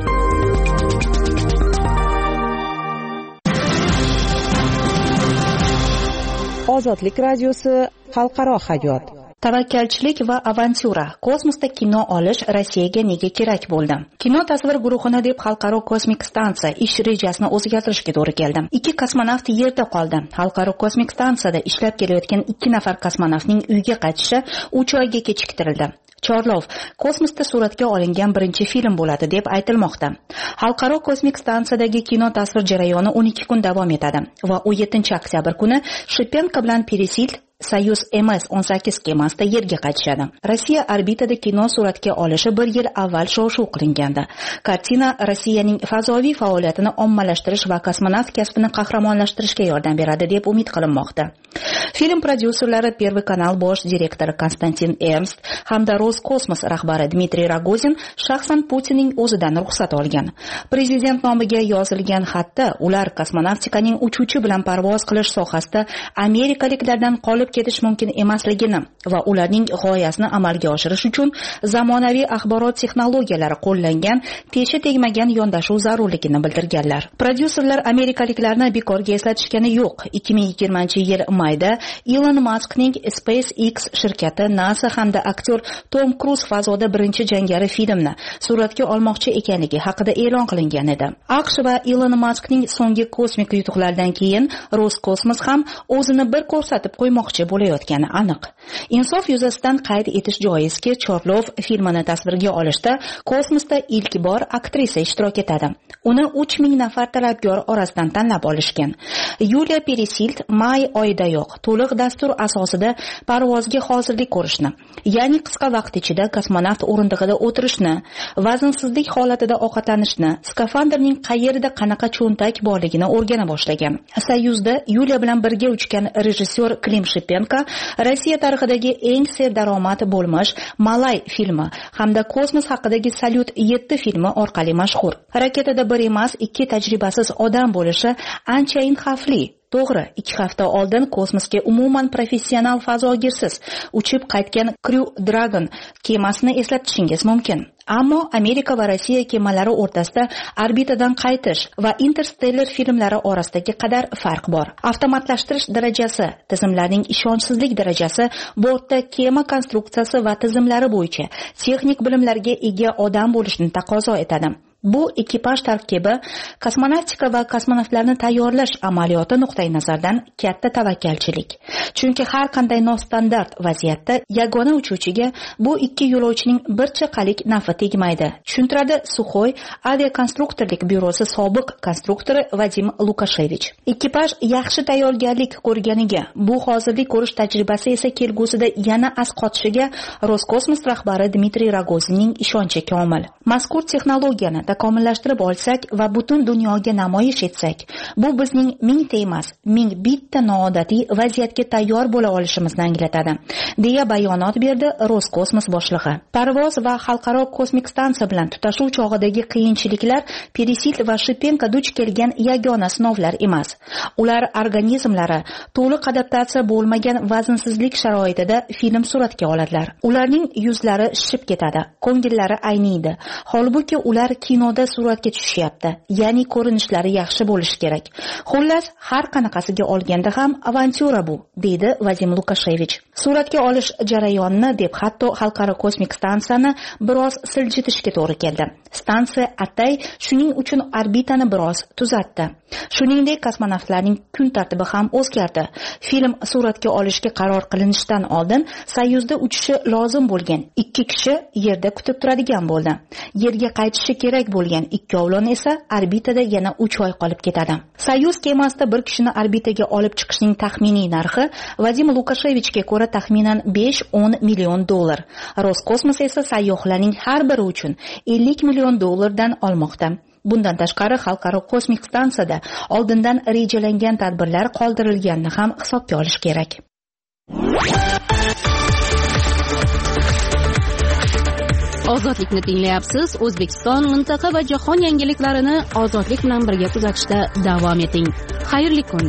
Ozodlik radiosi xalqaro hayot. Tavakkalchilik va avantyura. Kosmosda kino olish Rossiyaga nega kerak bo'ldi? Kino tasvir guruhini deb xalqaro kosmik stansiya ish rejasini o'zgartirishga to'g'ri keldi. 2 kosmonavt yerda qoldi. Xalqaro kosmik stansiyada ishlab kelayotgan 2 nafar kosmonavtning uyga qaytishi 3 oyga kechiktirildi. Chorlov kosmosda suratga olingan birinchi film bo'ladi deb aytilmoqda. Xalqaro kosmik stansiyadagi kino tasvir jarayoni 12 kun davom etadi va 17-oktyabr kuni Shipenko bilan Peresil Soyuz MS-18 kemasida yerga qaytishadi. Rossiya orbitada kino suratga olishi 1 yil avval shov-shuv qilingandi. Kartina Rossiyaning fazoviy faoliyatini ommalashtirish va kosmonavt kasbini qahramonlashtirishga yordam beradi deb umid qilinmoqda. Film prodyuserlari Первый kanal bosh direktori Konstantin Ernst hamda Roskosmos rahbari Dmitriy Rogozin shaxsan Putinning o'zidan ruxsat olgan. Prezident nomiga yozilgan xatda ular kosmonavtikaning uchuvchi bilan parvoz qilish sohasida amerikaliklardan qolib ketish mumkin emasligini va ularning g'oyasini amalga oshirish uchun zamonaviy axborot texnologiyalari qo'llangan, teshi tegmagan yondashuv zarurligini bildirganlar. Prodyuserlar amerikaliklarni bekorga eslatishgani yo'q. 2020-yil mayda Elon Muskning SpaceX shirkati NASA hamda aktyor Tom Cruise fazoda birinchi jangari filmni suratga olmoqchi ekanligi haqida e'lon qilingan edi. AQSh va Elon Muskning so'nggi kosmik yutuqlaridan keyin Roskosmos ham o'zini bir ko'rsatib qo'ymoqchi bo'layotgani aniq. Insof yuzasidan qayd etish joizki, Chorlov filmini tasvirga olishda kosmosda ilk bor aktrisa ishtirok etadi. Uni 3000 nafar talabgor orasidan tanlab olishgan. Yuliya Peresild may oyidayoq to'liq dastur asosida parvozga hozirlik ko'rishni, ya'ni qisqa vaqt ichida kosmonavt o'rindig'ida o'tirishni, vaznsizlik holatida ovqatlanishni, skafandrning qayerda qanaqa cho'ntak borligini o'rgana boshlagan. Soyuzda Yuliya bilan birga uchgan rejissyor Klim Shipenko Rossiya tarixidagi eng serdaromad bo'lmish Malay filmi hamda kosmos haqidagi Salyut 7 filmi orqali mashhur. Raketada bir emas, 2 tajribasiz odam bo'lishi anchayin xavfli. To'g'ri, 2 hafta oldin kosmosga umuman professional fazogirsiz uchib qaytgan Crew Dragon kemasini eslatishingiz mumkin. Ammo Amerika va Rossiya kemalari o'rtasida orbitadan qaytish va Interstellar filmlari orasidagi qadar farq bor. Avtomatlashtirish darajasi, tizimlarning ishonchsizlik darajasi, bortda kema konstruksiyasi va tizimlari bo'yicha texnik bilimlarga ega odam bo'lishni taqozo etadi. Bu ekipaj tarkibi kosmonavtika va kosmonavtlarni tayyorlash amaliyoti nuqtai nazaridan katta tavakkalchilik. Chunki har qanday nostandart vaziyatda yagona uchuvchiga bu 2 yo'lovchining bir chaqalik nafi tegmaydi. Tushuntiradi Suxoy aviakonstruktorlik byurosi sobiq konstruktori Vadim Lukashevich. Ekipaj yaxshi tayyorgarlik ko'rganiga, bu hozirlik ko'rish tajribasi esa kelgusida yana asqotishiga Roskosmos rahbari Dmitriy Rogozinning ishonchi komil. Mazkur texnologiyani takomillashtirib olsak va butun dunyoga namoyish etsak, bu bizning mingta emas, 1001 noodatiy vaziyatga tayyor bo'la olishimizni anglatadi, deya bayonot berdi Roskosmos boshlig'i. Parvoz va xalqaro kosmik stansiya bilan tutashuv chog'idagi qiyinchiliklar Peresil va Shipenko duch kelgan yagona sinovlar emas. Ular organizmlari to'liq adaptatsiya bo'lmagan vaznsizlik sharoitida film suratga oladilar. Ularning yuzlari shishib ketadi, ko'ngillari ayniydi. Holbuki ular kinoda suratga tushyapti, ya'ni ko'rinishlari yaxshi bo'lishi kerak. Xullas, har qanaqasiga olganda ham avantyura bu, deydi Vadim Lukashevich. Suratga olish jarayonini deb hatto xalqaro kosmik stansiyani biroz siljitishga to'g'ri keldi. Stansiya atay shuning uchun orbitani biroz tuzatdi. Shuningdek, kosmonavtlarning kun tartibi ham o'zgardi. Film suratga olishga qaror qilinishidan oldin Soyuzda uchishi lozim bo'lgan 2 kishi yerda kutib turadigan bo'ldi. Yerga qaytishi kerak bo'lgan 2 ovlon esa orbitada yana 3 oy qolib ketadi. Soyuz kemasida bir kishini orbitaga olib chiqishning taxminiy narxi Vadim Lukashevichga ko'ra taxminan 5-10 million dollar. Roskosmos esa sayyohlarning har biri uchun 50 million dollardan olmoqda. Bundan tashqari xalqaro kosmik stansiyada oldindan rejalangan tadbirlar qoldirilganini ham hisobga olish kerak. Ozodlikni tinglayapsiz. O'zbekiston, mintaqa va jahon yangiliklarini ozodlik bilan birga kuzatishda davom eting. Xayrli kun.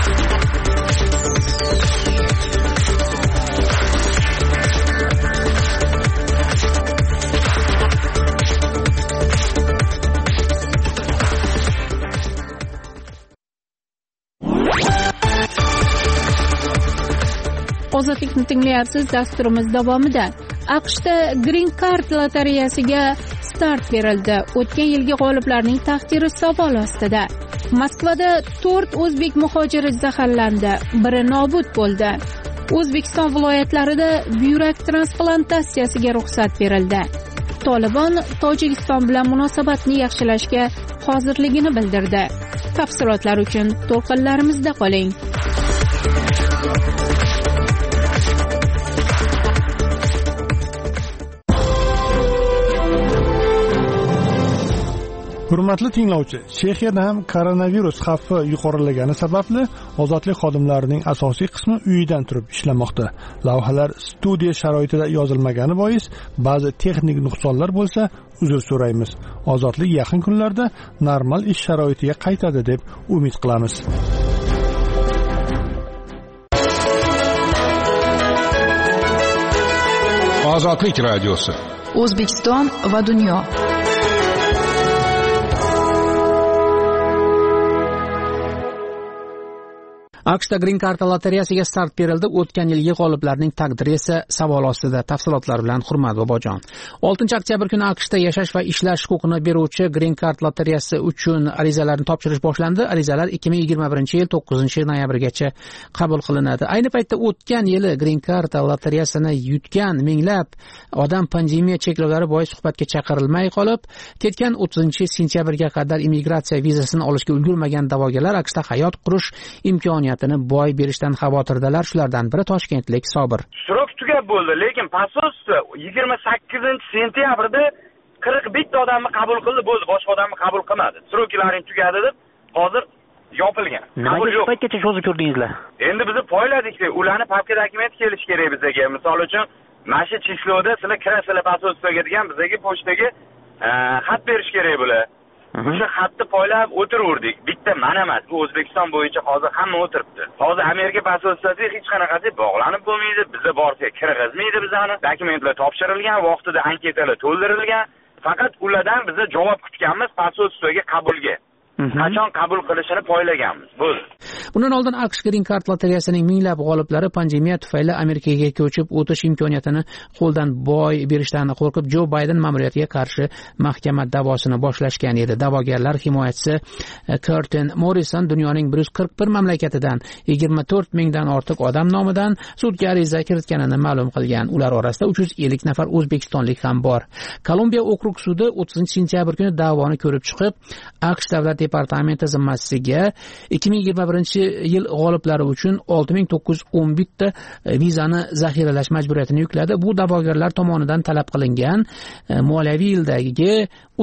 Ozodlikni tinglayapsiz. Dasturimiz davomida AQShda Green Card lotereyasiga start berildi. O'tgan yilgi g'oliblarning taqdiri savol ostida. Moskvada 4 o'zbek muhojiri zaharlandi, biri nobud bo'ldi. O'zbekiston viloyatlarida buyrak transplantatsiyasiga ruxsat berildi. Tolibon Tojikiston bilan munosabatni yaxshilashga hozirligini bildirdi. Tafsilotlar uchun to'lqinlarimizda qoling. Hurmatli tinglovchi, Chexiyada ham koronavirus xavfi yuqorilagani sababli ozodlik xodimlarining asosiy qismi uyidan turib ishlamoqda. Lavhalar studiya sharoitida yozilmagani bois ba'zi texnik nuqsonlar bo'lsa, uzr so'raymiz. Ozodlik yaqin kunlarda normal ish sharoitiga qaytadi deb umid qilamiz. Ozodlik radiosi. O'zbekiston va dunyo. AQShda Green Card lotereyasiga start berildi. O'tgan yilgi g'oliblarning taqdiri esa savol ostida. Tafsilotlar bilan Hurmat Bobojon. 6 oktyabr kuni AQShda yashash va ishlash huquqini beruvchi Green Card lotereyasi uchun arizalarni topshirish boshlandi. Arizalar 2021-yil 9-noyabrgacha qabul qilinadi. Ayni paytda o'tgan yili Green Card lotereyasini yutgan minglab odam pandemiya cheklovlari bois suhbatga chaqirilmay qolib, ketgan 30-sentyabrga qadar immigratsiya vizasini olishga ulgurmagan da'vogarlar AQShda hayot qurish imkoniyati boy berishdan xavotirdalar. Shulardan biri toshkentlik Sobir. Srok tugab bo'ldi, lekin pasosta 28-sentyabrda 41 odamni qabul qildi, bo'ldi, boshqa odamni qabul qilmadi. Sroklaring tugadi deb hozir yopilgan. Qabul yo'q. Paytgacha cho'zib ko'rdingizlar? Endi biz poyladik, ularni papka dokument kelish kerak bizga. Misol uchun, mana shu cheklovda sizlar kirasizlar pasostaga degan bizga pochtaga xat berish kerak bular. O'sha xatni poylab o'tiraverdik. Bitta mana emas, bu O'zbekiston bo'yicha hozir hamma o'tiribdi. Hozir Amerika posolstasi hech qanaqasi bog'lanib bo'lmaydi, bizga borsa kirgizmaydi bizani. Dokumentlar topshirilgan, vaqtida anketalar to'ldirilgan. Faqat ulardan bizni javob kutganmiz posolstoga qabulga. Qachon qabul qilishini poylaganmiz. Bo'ldi. Bundan oldin AQSh Green Card lotereyasining minglab g'oliblari pandemiya tufayli Amerikaga ko'chib o'tish imkoniyatini qo'ldan boy berishdan qo'rqib Jo Bayden ma'muriyatiga qarshi mahkama da'vosini boshlashgan edi. Da'vogarlar himoyachisi Curtin Morrison dunyoning 141 mamlakatidan 24 mingdan ortiq odam nomidan sudga ariza kiritganini ma'lum qilgan. Ular orasida 350 nafar o'zbekistonlik ham bor. Kolumbiya okrug sudi 30-sentyabr kuni da'voni ko'rib chiqib, AQSh davlat departamenti zimmasiga 2021-yil g'oliblari uchun 6911 ta vizani zaxiralash majburiyatini yukladi. Bu da'vogarlar tomonidan talab qilingan moliyaviy yildagi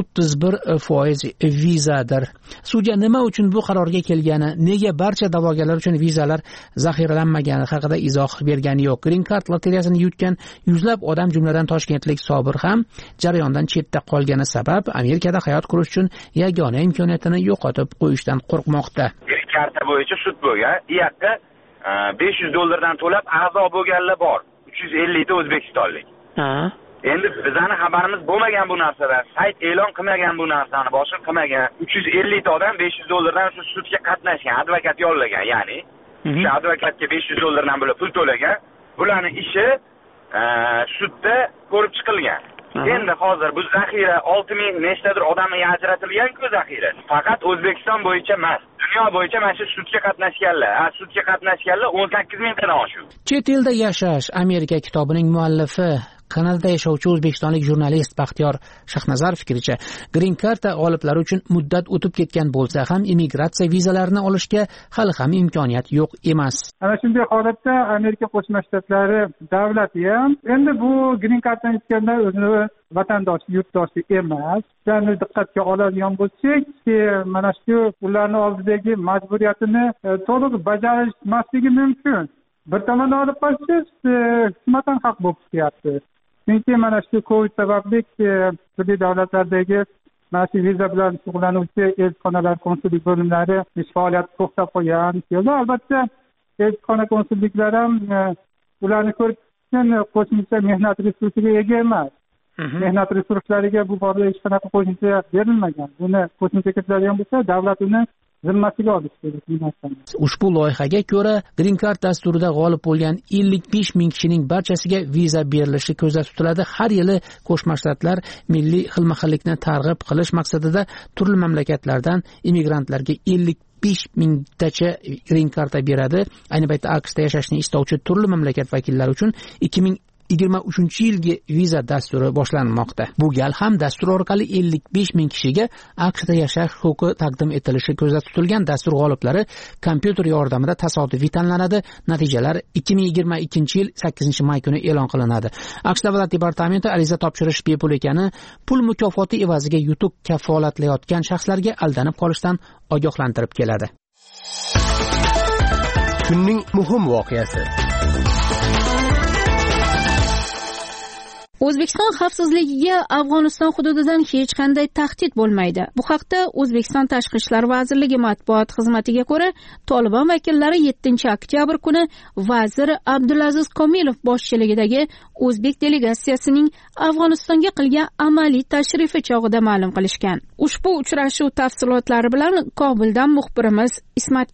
31% vizadir. Sudya nima uchun bu qarorga kelgani, nega barcha da'vogarlar uchun vizalar zaxiralanmagani haqida izoh bergani yo'q. Green Card lotereyasini yutgan yuzlab odam, jumladan toshkentlik Sobir ham jarayondan chetda qolgani sabab Amerikada hayot qurish uchun yagona imkoniyatini yo'qotib qo'yishdan qo'rqmoqda. Karta bo'yicha sud bo'lgan. U yoqda $500 to'lab a'zo bo'lganlar bor. 350 ta o'zbekistonlik. Endi bizani xabarimiz bo'lmagan bu narsadan. Sayt e'lon qilmagan bu narsani, boshqa qilmagan. 350 ta odam $500 shu sudga qatnashgan, advokat yollagan, ya'ni shu advokatga $500 dan bo'lib pul to'lagan. Bularning ishi sudda ko'rib chiqilgan. Endi hozir bu zaxira 6000 nechtadir odamga ajratilgan-ku zaxira. Faqat O'zbekiston bo'yicha emas, dunyo bo'yicha mana shu sudga qatnashganlar 18 mingdan oshiq. Chet elda yashash Amerika kitobining muallifi, Kanadada yashovchi o'zbekistonlik jurnalist Baxtiyor Shahnazar fikricha, Green Card g'oliblari uchun muddat o'tib ketgan bo'lsa ham immigratsiya vizalarini olishga hali ham imkoniyat yo'q emas. Ana shunday holatda Amerika Qo'shma Shtatlari davlati ham endi bu Green Carddan yutganda o'zini vatandosh, yurtdoshi emas. Shuni diqqatga oladigan bo'lsak, mana shu ularning oldidagi majburiyatini to'liq bajarmasligi mumkin. bir tomondan olib qo'ysangiz qismatan haq bo'lib chiqyapti. Chunki mana shu Covid sababli turli davlatlardagi mana shu viza bilan shug'ullanuvchi elchixonalar, konsullik bo'limlari ish faoliyati to'xtab qolgan. Albatta elchixona, konsulliklar ham ularni ko'rish uchun qo'shimcha mehnat resursiga ega emas. Mehnat resurslariga bu borada hech qanaqa qo'shimcha berilmagan. Buni qo'shimcha kiritiladigan bo'lsa, davlat uni zimmasiga olishi kerak. Ushbu loyihaga ko'ra Green Card dasturida g'olib bo'lgan 55 ming kishining barchasiga viza berilishi ko'zda tutiladi. Har yili Qo'shma Shtatlar milliy xilma-xillikni targ'ib qilish maqsadida turli mamlakatlardan immigrantlarga 55 mingtacha Green Card beradi. Ayni paytda AQShda yashashni istovchi turli mamlakat vakillari uchun 2023-yilgi viza dasturi boshlanmoqda. Bu gal ham dastur orqali 55 ming kishiga AQShda yashash huquqi taqdim etilishi ko'zda tutilgan. Dastur g'oliblari kompyuter yordamida tasodifiy tanlanadi. Natijalar 2022-yil 8-may kuni e'lon qilinadi. AQSh Davlat departamenti ariza topshirish bepul ekani, pul mukofoti evaziga yutuq kafolatlayotgan shaxslarga aldanib qolishdan ogohlantirib keladi. Kunning muhim voqeasi. O'zbekiston xavfsizligiga Afg'oniston hududidan hech qanday tahdid bo'lmaydi. Bu haqda O'zbekiston Tashqi ishlar vazirligi matbuot xizmatiga ko'ra, Tolibon vakillari 7-oktyabr kuni vazir Abdulaziz Komilov boshchiligidagi o'zbek delegatsiyasining Afg'onistonga qilgan amaliy tashrifi chog'ida ma'lum qilishgan. Ushbu uchrashuv tafsilotlari bilan Kobuldan muxbirimiz Ismat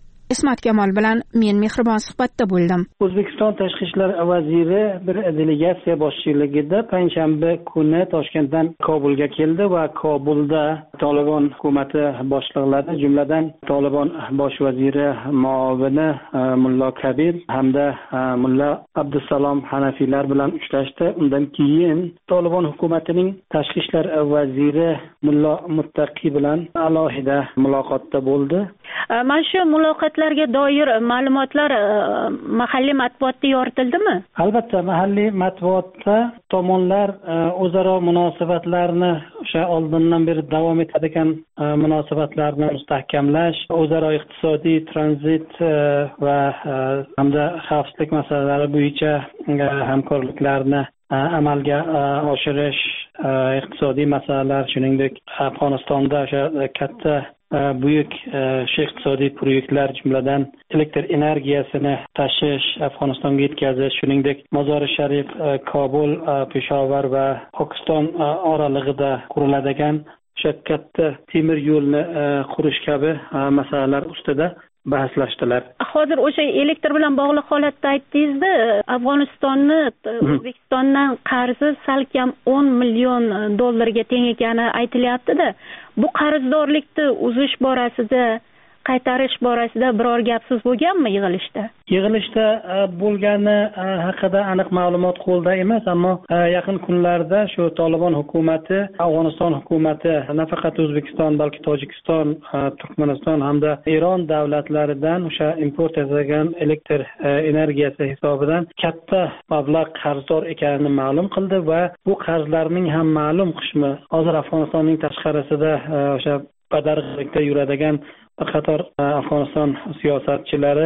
Kamol bilan men mehribon suhbatda bo'ldim. O'zbekiston Tashqi ishlar vaziri bir delegatsiya boshchiligida payshanba kuni Toshkentdan Kobulga keldi va Kobulda Tolibon hukumati boshliqlari, jumladan Tolibon bosh vaziri muovini Mullo Kabir hamda Mulla Abdusalom Hanafiylar bilan uchrashdi. Undan keyin Tolibon hukumatining Tashqi ishlar vaziri Mullo Muttaqi bilan alohida muloqotda bo'ldi. Mana shu muloqotlarga doir ma'lumotlar mahalliy matbuotda yoritildimi? Albatta, mahalliy matbuotda tomonlar o'zaro munosabatlarni o'sha oldindan beri davom etadigan munosabatlarni mustahkamlash, o'zaro iqtisodiy tranzit va hamda xavfsizlik masalalari bo'yicha hamkorliklarni amalga oshirish, iqtisodiy masalalar, shuningdek Afg'onistonda o'sha katta buyuk iqtisodiy proyektlar, jumladan elektr energiyasini tashish, Afg'onistonga yetkazish, shuningdek Mozori Sharif, Kobul, Peshovar va Pokiston oralig'ida quriladigan o'sha katta temir yo'lni qurish kabi masalalar ustida bahslashdilar. Hozir o'sha elektr bilan bog'liq holatda aytdingizda, Afg'onistonni O'zbekistondan qarzi salkam 10 million dollarga teng ekani aytilyapti-da. Bu qarzdorlikni uzish borasida, qaytarish borasida biror gap so'z bo'lganmi yig'ilishda? Yig'ilishda bo'lgani haqida aniq ma'lumot qo'lda emas, ammo yaqin kunlarda shu Tolibon hukumati, Afg'oniston hukumati nafaqat O'zbekiston, balki Tojikiston, Turkmaniston hamda Eron davlatlaridan o'sha import etilgan elektr energiyasi hisobidan katta mablag' qarzdor ekanini ma'lum qildi va bu qarzlarning ham ma'lum qismi hozir Afg'onistonning tashqarisida o'sha badarg'likda yuradigan bir qator Afg'oniston siyosatchilari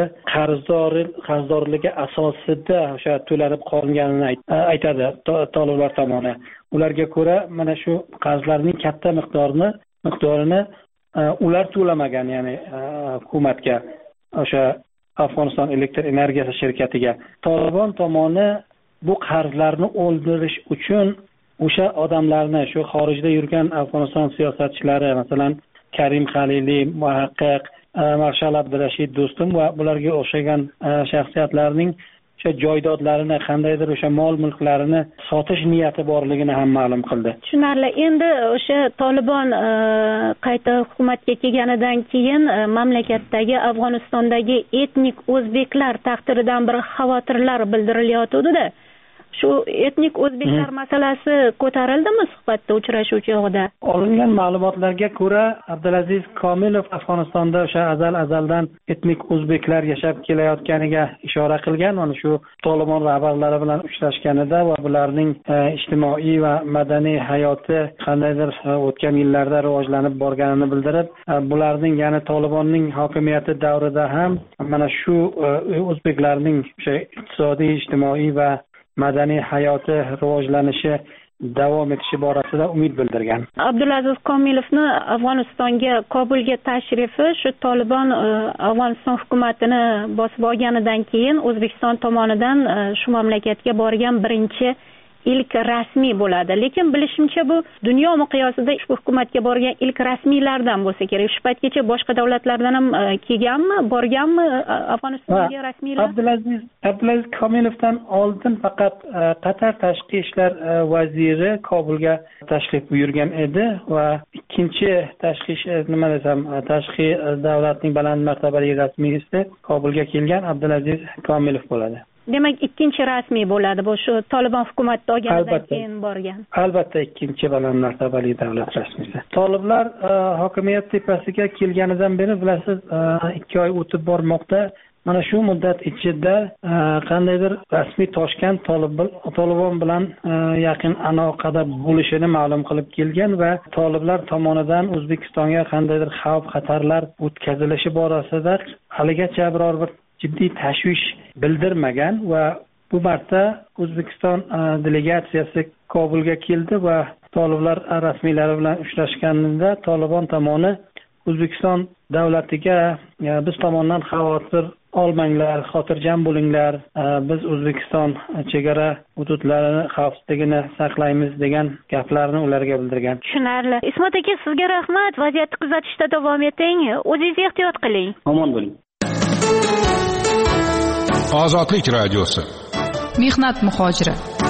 qarzdorligi asosida o'sha to'lanib qolinganini aytadi toliblar tomoni. Ularga ko'ra mana shu qarzlarning katta miqdorini ular to'lamagan, ya'ni hukumatga, o'sha Afg'oniston elektr energiyasi shirkatiga. Tolibon tomoni bu qarzlarni o'ldirish uchun o'sha odamlarni, shu xorijda yurgan Afg'oniston siyosatchilari, masalan Karim Xaliliy, Muhaqqiq, Marshal Abdurashid Do'stum va bularga o'xshagan shaxsiyatlarning o'sha joydodlarini, qandaydir o'sha mol-mulklarini sotish niyati borligini ham ma'lum qildi. Tushunarli. Endi o'sha Tolibon qayta hukumatga kelganidan keyin mamlakatdagi Afg'onistondagi etnik o'zbeklar taqdiridan bir xavotirlar bildirilayotdi-da. shu etnik o'zbeklar masalasi ko'tarildimi suhbatda uchrashuv chog'ida? Olingan ma'lumotlarga ko'ra, Abdulaziz Komilov Afg'onistonda o'sha azaldan etnik o'zbeklar yashab kelayotganiga ishora qilgan. Mana shu Tolibon rahbarlari bilan uchrashganida va bularning ijtimoiy va madaniy hayoti qandaydir o'tgan yillarda rivojlanib borganini bildirib, bularning ya'ni Tolibonning hokimiyati davrida ham mana shu o'zbeklarning o'sha iqtisodiy, ijtimoiy va madaniy hayoti rivojlanishi davom etishi borasida umid bildirgan. Abdulaziz Komilovni Afg'onistonga, Kobulga tashrifi shu Tolibon Afg'oniston hukumatini bosib olganidan keyin O'zbekiston tomonidan shu mamlakatga borgan birinchi ilk rasmiy bo'ladi. Lekin bilishimcha bu dunyo miqyosida ushbu hukumatga borgan ilk rasmiylardan bo'lsa kerak. Shu paytgacha boshqa davlatlardan ham kelganmi, borganmi Afg'onistonga rasmiylar? Abdulaziz Komilovdan oldin faqat Qatar tashqi ishlar vaziri Kobulga tashrif buyurgan edi va ikkinchi tashqi davlatning baland martabali rasmiysi Kobulga kelgan Abdulaziz Komilov bo'ladi. Demak, ikkinchi rasmiy bo'ladi. Bu shu Tolibon hukumati olganidan keyin borgan. Albatta, ikkinchi baland martabali davlat rasmiysi. Toliblar hokimiyat tepasiga kelganidan beri bilasiz, 2 oy o'tib bormoqda. Mana shu muddat ichida qandaydir rasmiy Toshkent Tolibon bilan yaqin aloqada bo'lishini ma'lum qilib kelgan va toliblar tomonidan O'zbekistonga qandaydir xavf-xatarlar o'tkazilishi borasida haligacha biror bir jiddiy tashvish bildirmagan va bu marta O'zbekiston delegatsiyasi Kobulga keldi va toliblar rasmiylari bilan uchrashganida Tolibon tomoni O'zbekiston davlatiga biz tomonidan xavotir olmanglar, xotirjam bo'linglar, biz O'zbekiston chegara hududlarini xavfsizligini saqlaymiz degan gaplarni ularga bildirgan. Tushunarli. Ismat aka, sizga rahmat. Vaziyatni kuzatishda davom eting. O'zingiz ehtiyot qiling. Omon bo'ling. Ozodlik radiosi. Mehnat muhojiri.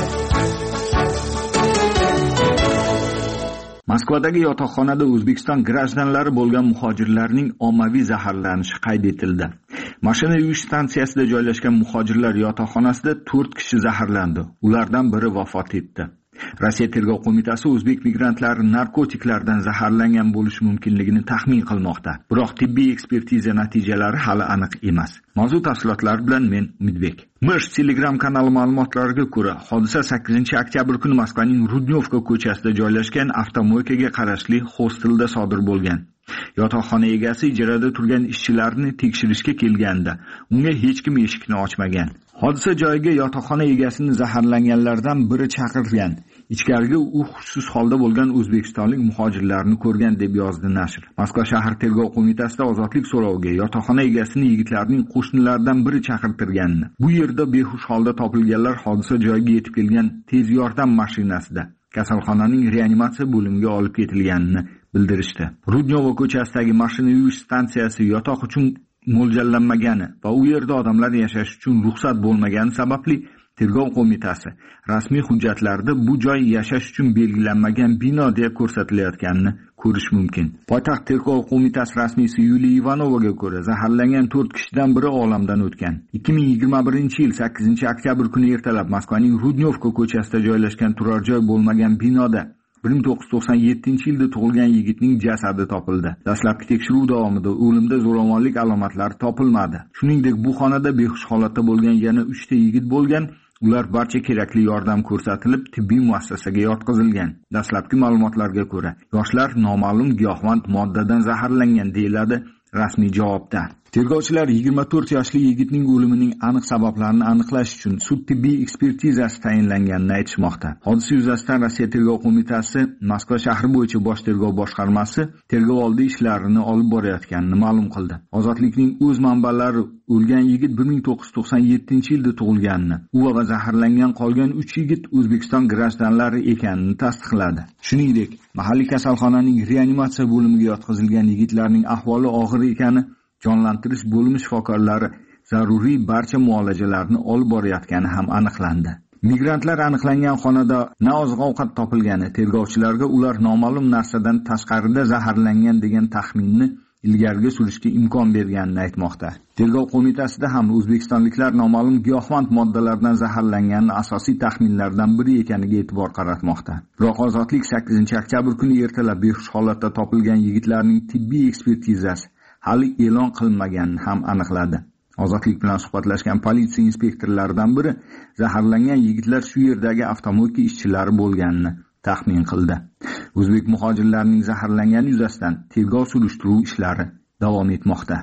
Moskvadagi yotoqxonada O'zbekiston grajdanlari bo'lgan muhojirlarning ommaviy zaharlanishi qayd etildi. Mashina yuvish stansiyasida joylashgan muhojirlar yotoqxonasida 4 kishi zaharlandi. Ulardan biri vafot etdi. Rossiya tergov qo'mitasi o'zbek migrantlari narkotiklardan zaharlangan bo'lishi mumkinligini taxmin qilmoqda. Biroq tibbiy ekspertiza natijalari hali aniq emas. Mavzu tafsilotlari bilan men Umidbek. Mish Telegram kanali ma'lumotlariga ko'ra, hodisa 8-oktyabr kuni Moskvaning Rudnyovka ko'chasida joylashgan avtomoykaga qarashli hostelda sodir bo'lgan. Yotoqxona egasi ijarada turgan ishchilarni tekshirishga kelganda, unga hech kim eshikni ochmagan. Hodisa joyiga yotoqxona egasini zaharlanganlardan biri chaqirilgan. Ichkariga u hushsiz holda bo'lgan o'zbekistonlik muhojirlarni ko'rgan deb yozdi nashr. Moskva shahar tergov qo'mitasida ozodlik so'roviga yotoqxona egasini yigitlarning qo'shnilaridan biri chaqirtirganini. Bu yerda behush holda topilganlar hodisa joyiga yetib kelgan tez yordam mashinasida kasalxonaning reanimatsiya bo'limiga olib ketilganini bildirishdi. Rudnyova ko'chasidagi mashina yuvish stansiyasi yotoq uchun mo'ljallanmagani va u yerda odamlar yashash uchun ruxsat bo'lmagani sababli tergov qo'mitasi rasmiy hujjatlarda bu joy yashash uchun belgilanmagan bino deb ko'rsatilayotganini ko'rish mumkin. Poytaxt tergov qo'mitasi rasmiysi Yuliya Ivanovaga ko'ra, zaharlangan 4 kishidan biri olamdan o'tgan. 2021-yil 8-oktyabr kuni ertalab Moskvaning Rudnyovka ko'chasida joylashgan turar joy bo'lmagan binoda 1997-yilda tug'ilgan yigitning jasadi topildi. Dastlabki tekshiruv davomida o'limda zo'ravonlik alomatlari topilmadi. Shuningdek, bu xonada behush holatda bo'lgan yana 3 ta yigit bo'lgan. Ular barcha kerakli yordam ko'rsatilib, tibbiy muassasaga yotqizilgan. Dastlabki ma'lumotlarga ko'ra, yoshlar noma'lum giyohvand moddadan zaharlangan deyiladi rasmiy javobda. Tergovchilar 24 yoshli yigitning o'limining aniq sabablarini aniqlash uchun sud tibbiy ekspertizasi tayinlanganini aytishmoqda. Hodisa yuzasidan Rossiya tergov qo'mitasi Moskva shahri bo'yicha bosh tergov boshqarmasi tergov oldi ishlarini olib borayotganini ma'lum qildi. Ozodlikning o'z manbalari o'lgan yigit 1997-yilda tug'ilganini, u va zaharlangan qolgan 3 yigit O'zbekiston grajdanlari ekanini tasdiqladi. Shuningdek, mahalliy kasalxonaning reanimatsiya bo'limiga yotqizilgan yigitlarning ahvoli og'ir ekani, jonlantirish bo'limi shifokorlari zaruriy barcha muolajalarni olib borayotgani ham aniqlandi. Migrantlar aniqlangan xonada na oziq-ovqat topilgani tergovchilarga ular noma'lum narsadan tashqarida zaharlangan degan taxminni ilgariga surishga imkon berganini aytmoqda. Tergov qo'mitasida ham o'zbekistonliklar noma'lum giyohvand moddalardan zaharlanganini asosiy taxminlardan biri ekaniga e'tibor qaratmoqda. Biroq Ozodlik 8-oktyabr kuni ertalab behush holatda topilgan yigitlarning tibbiy ekspertizasi hali e'lon qilinmaganini ham aniqladi. Ozodlik bilan suhbatlashgan politsiya inspektorlaridan biri zaharlangan yigitlar shu yerdagi avtomobil ishchilari bo'lganini taxmin qildi. O'zbek muhojirlarining zaharlangani yuzasidan tergov surishtiruv ishlari davom etmoqda.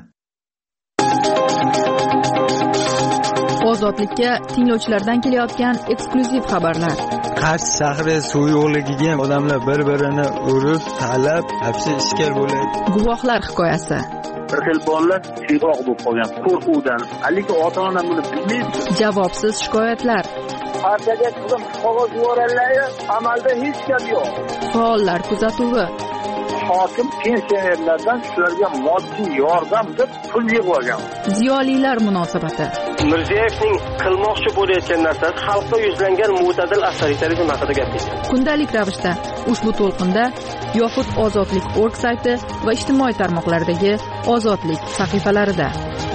Ozodlikka tinglovchilardan kelayotgan eksklyuziv xabarlar. Qarshi shahri suv yo'ligiga odamlar bir-birini urib, talab, hapsi ishkal bo'ladi. Guvohlar hikoyasi. Bir xil bolalar siyroq bo'lib qolgan qo'rquvdan, lekin ota-ona buni bilmaydi. Javobsiz shikoyatlar. Partiyaga qizim qog'oz yuborganlar, amalda hech gap yo'q. Faollar kuzatuvi. Hokim pensionerlardan shularga moddiy yordam deb pul yig'ib olgan. Ziyolilar munosabati. Mirziyevning qilmoqchi bo'layotgan narsasi xalqqa yuzlangan mo'tadil avtoritarizm haqida gapirdi. Kundalik ravishda ushbu to'lqinda yoxud Ozodlik.org sayti va ijtimoiy tarmoqlardagi Ozodlik sahifalarida.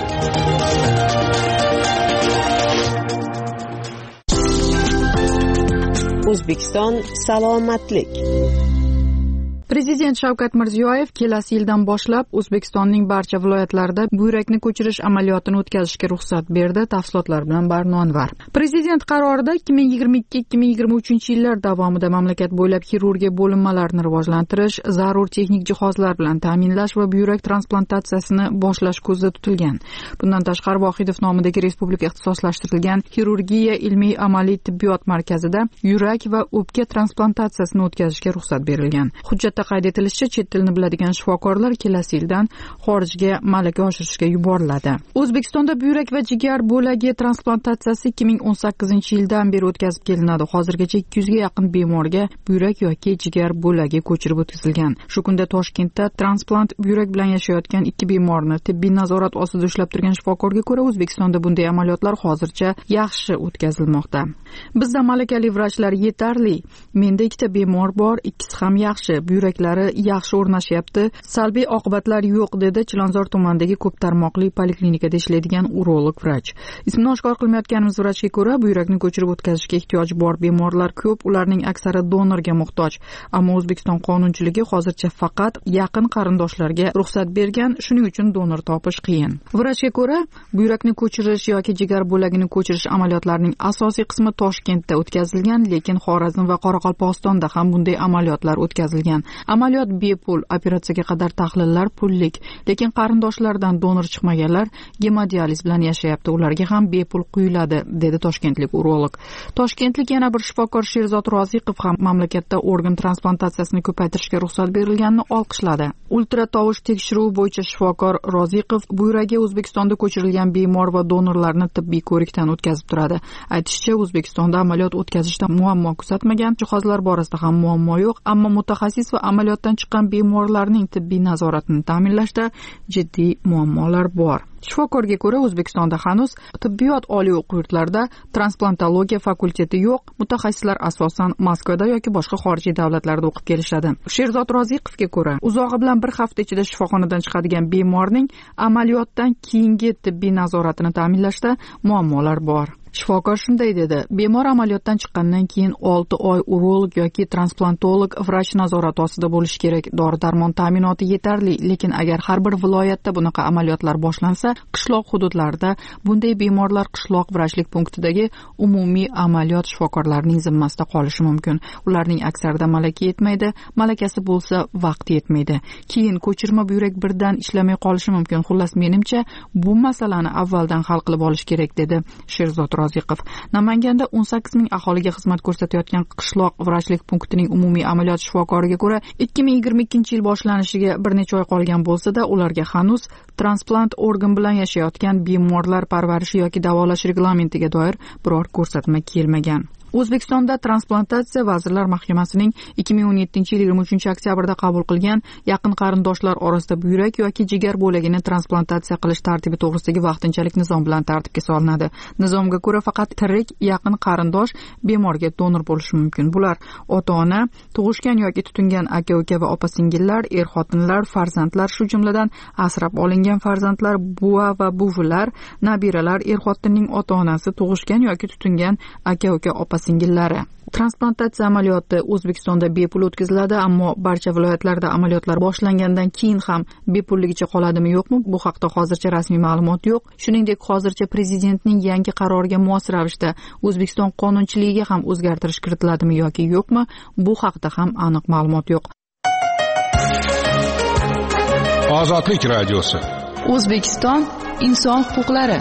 O'zbekiston salomatlik. Prezident Shavkat Mirziyoyev kelasi yildan boshlab O'zbekistonning barcha viloyatlarida buyrakni ko'chirish amaliyotini o'tkazishga ruxsat berdi. Tafsilotlar bilan Barno Anvar. Prezident qarorida 2022-2023 yillar davomida mamlakat bo'ylab xirurgiya bo'linmalarini rivojlantirish, zarur texnik jihozlar bilan ta'minlash va buyrak transplantatsiyasini boshlash ko'zda tutilgan. Bundan tashqari Vohidov nomidagi respublika ixtisoslashtirilgan xirurgiya ilmiy amaliy tibbiyot markazida yurak va o'pka transplantatsiyasini o'tkazishga ruxsat berilgan. Hujjat qayd etilishicha, chet tilini biladigan shifokorlar kelasi yildan xorijga malaka oshirishga yuboriladi. O'zbekistonda buyrak va jigar bo'lagi transplantatsiyasi 2018-yildan beri o'tkazib kelinadi. Hozirgacha 200 ga yaqin bemorga buyrak yoki jigar bo'lagi ko'chirib o'tkazilgan. Shu kunda Toshkentda transplant buyrak bilan yashayotgan 2 bemorni tibbiy nazorat ostida ushlab turgan shifokorga ko'ra, O'zbekistonda bunday amaliyotlar hozircha yaxshi o'tkazilmoqda. Bizda malakali vrachlar yetarli. Menda 2 bemor bor, ikkisi ham yaxshi. Buyraklari yaxshi o'rnashyapti. Salbiy oqibatlar yo'q, dedi Chilonzor tumanidagi ko'p tarmoqli poliklinikada ishlaydigan urolog vrach. Ismini oshkor qilmayotganimiz vrachga ko'ra, buyrakni ko'chirib o'tkazishga ehtiyoj bor bemorlar ko'p, ularning aksari donorga muhtoj. Ammo O'zbekiston qonunchiligi hozircha faqat yaqin qarindoshlarga ruxsat bergan, shuning uchun donor topish qiyin. Vrachga ko'ra, buyrakni ko'chirish yoki jigar bo'lagini ko'chirish amaliyotlarining asosiy qismi Toshkentda o'tkazilgan, lekin Xorazm va Qoraqalpog'istonda ham bunday amaliyotlar o'tkazilgan. Amaliyot bepul, operatsiyaga qadar tahlillar pullik, lekin qarindoshlardan donor chiqmaganlar gemodializ bilan yashayapti. Ularga ham bepul quyiladi, dedi toshkentlik urolog. Toshkentlik yana bir shifokor Sherzod Roziqov ham mamlakatda organ transplantatsiyasini ko'paytirishga ruxsat berilganini olqishladi. Ultra tovush tekshiruvi bo'yicha shifokor Roziqov buyragi O'zbekistonda ko'chirilgan bemor va donorlarni tibbiy ko'rikdan o'tkazib turadi. Aytishicha, O'zbekistonda amaliyot o'tkazishda muammo kuzatmagan, jihozlar borasida ham muammo yo'q, ammo mutaxassis va amaliyotdan chiqqan bemorlarning tibbiy nazoratini ta'minlashda jiddiy muammolar bor. Shifokorga ko'ra, O'zbekistonda hanuz tibbiyot oliy o'quv yurtlarida transplantologiya fakulteti yo'q. Mutaxassislar asosan Moskvada yoki boshqa xorijiy davlatlarda o'qib kelishadi. Sherzod Roziqovga ko'ra, uzog'i bilan bir hafta ichida shifoxonadan chiqadigan bemorning amaliyotdan keyingi tibbiy nazoratini ta'minlashda muammolar bor. Shifokor shunday dedi: bemor amaliyotdan chiqqandan keyin 6 oy urolog yoki transplantolog vrach nazorati ostida bo'lishi kerak. Dori-darmon ta'minoti yetarli, lekin agar har bir viloyatda bunaqa amaliyotlar boshlansa, qishloq hududlarda bunday bemorlar qishloq vrachlik punktidagi umumiy amaliyot shifokorlarining zimmasida qolishi mumkin. Ularning aksarida malaka yetmaydi, malakasi bo'lsa vaqti yetmaydi. Keyin ko'chirma buyrak birdan ishlamay qolishi mumkin. Xullas, menimcha bu masalani avvaldan hal qilib olish kerak, dedi Sherzod Roziqov. Namanganda 18 ming aholiga xizmat ko'rsatayotgan qishloq vrachlik punktining umumiy amaliyot shifokoriga ko'ra, 2022-yil boshlanishiga bir necha oy qolgan bo'lsa-da, ularga hanuz transplant organ bilan yashayotgan bemorlar parvarishi yoki davolash reglamentiga doir biror ko'rsatma kelmagan. O'zbekistonda transplantatsiya vazirlar mahkamasining 2017-yil 23-oktyabrda qabul qilgan yaqin qarindoshlar orasida buyrak yoki jigar bo'lagini transplantatsiya qilish tartibi to'g'risidagi vaqtinchalik nizom bilan tartibga solinadi. Nizomga ko'ra faqat tirik yaqin qarindosh bemorga donor bo'lishi mumkin. Bular ota-ona, tug'ishgan yoki tutingan aka-uka va opa-singillar, er-xotinlar, farzandlar, shu jumladan asrab olingan farzandlar, buva va buvilar, nabiralar, er-xotinning ota-onasi, tug'ishgan yoki tutingan aka-uka, opa-singillari. Transplantatsiya amaliyoti O'zbekistonda bepul o'tkaziladi, ammo barcha viloyatlarda amaliyotlar boshlangandan keyin ham bepulligicha qoladimi yo'qmi? Bu haqda hozircha rasmiy ma'lumot yo'q. Shuningdek, hozircha prezidentning yangi qaroriga mos ravishda O'zbekiston qonunchiligiga ham o'zgartirish kiritiladimi yoki yo'qmi? Bu haqda ham aniq ma'lumot yo'q. Ozodlik radiosi. O'zbekiston inson huquqlari.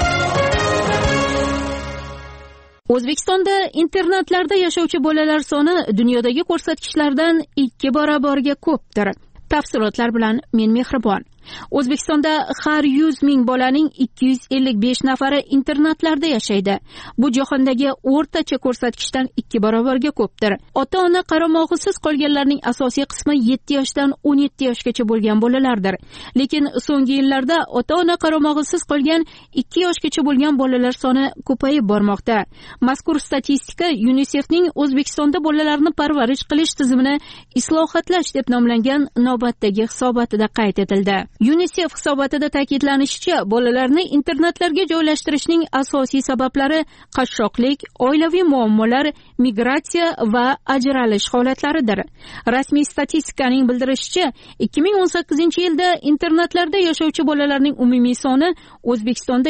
O'zbekistonda internatlarda yashovchi bolalar soni dunyodagi ko'rsatkichlardan 2 barobarga ko'pdir. Tafsilotlar bilan men Mehribon. O'zbekistonda har 100 ming bolaning 255 nafari internatlarda yashaydi. Bu jahondagi o'rtacha ko'rsatkichdan 2 barobarga ko'pdir. Ota-ona qaramog'isiz qolganlarning asosiy qismi 7 yoshdan 17 yoshgacha bo'lgan bolalardir. Lekin so'nggi yillarda ota-ona qaramog'isiz qolgan 2 yoshgacha bo'lgan bolalar soni ko'payib bormoqda. Mazkur statistika UNICEFning O'zbekistonda bolalarni parvarish qilish tizimini islohotlash deb nomlangan navbatdagi hisobotida qayd etildi. UNICEF hisobotida ta'kidlanishicha, bolalarni internatlarga joylashtirishning asosiy sabablari qashshoqlik, oilaviy muammolar, migratsiya va ajralish holatlaridir. Rasmiy statistikaning bildirishicha, 2018-yilda internatlarda yashovchi bolalarning umumiy soni O'zbekistonda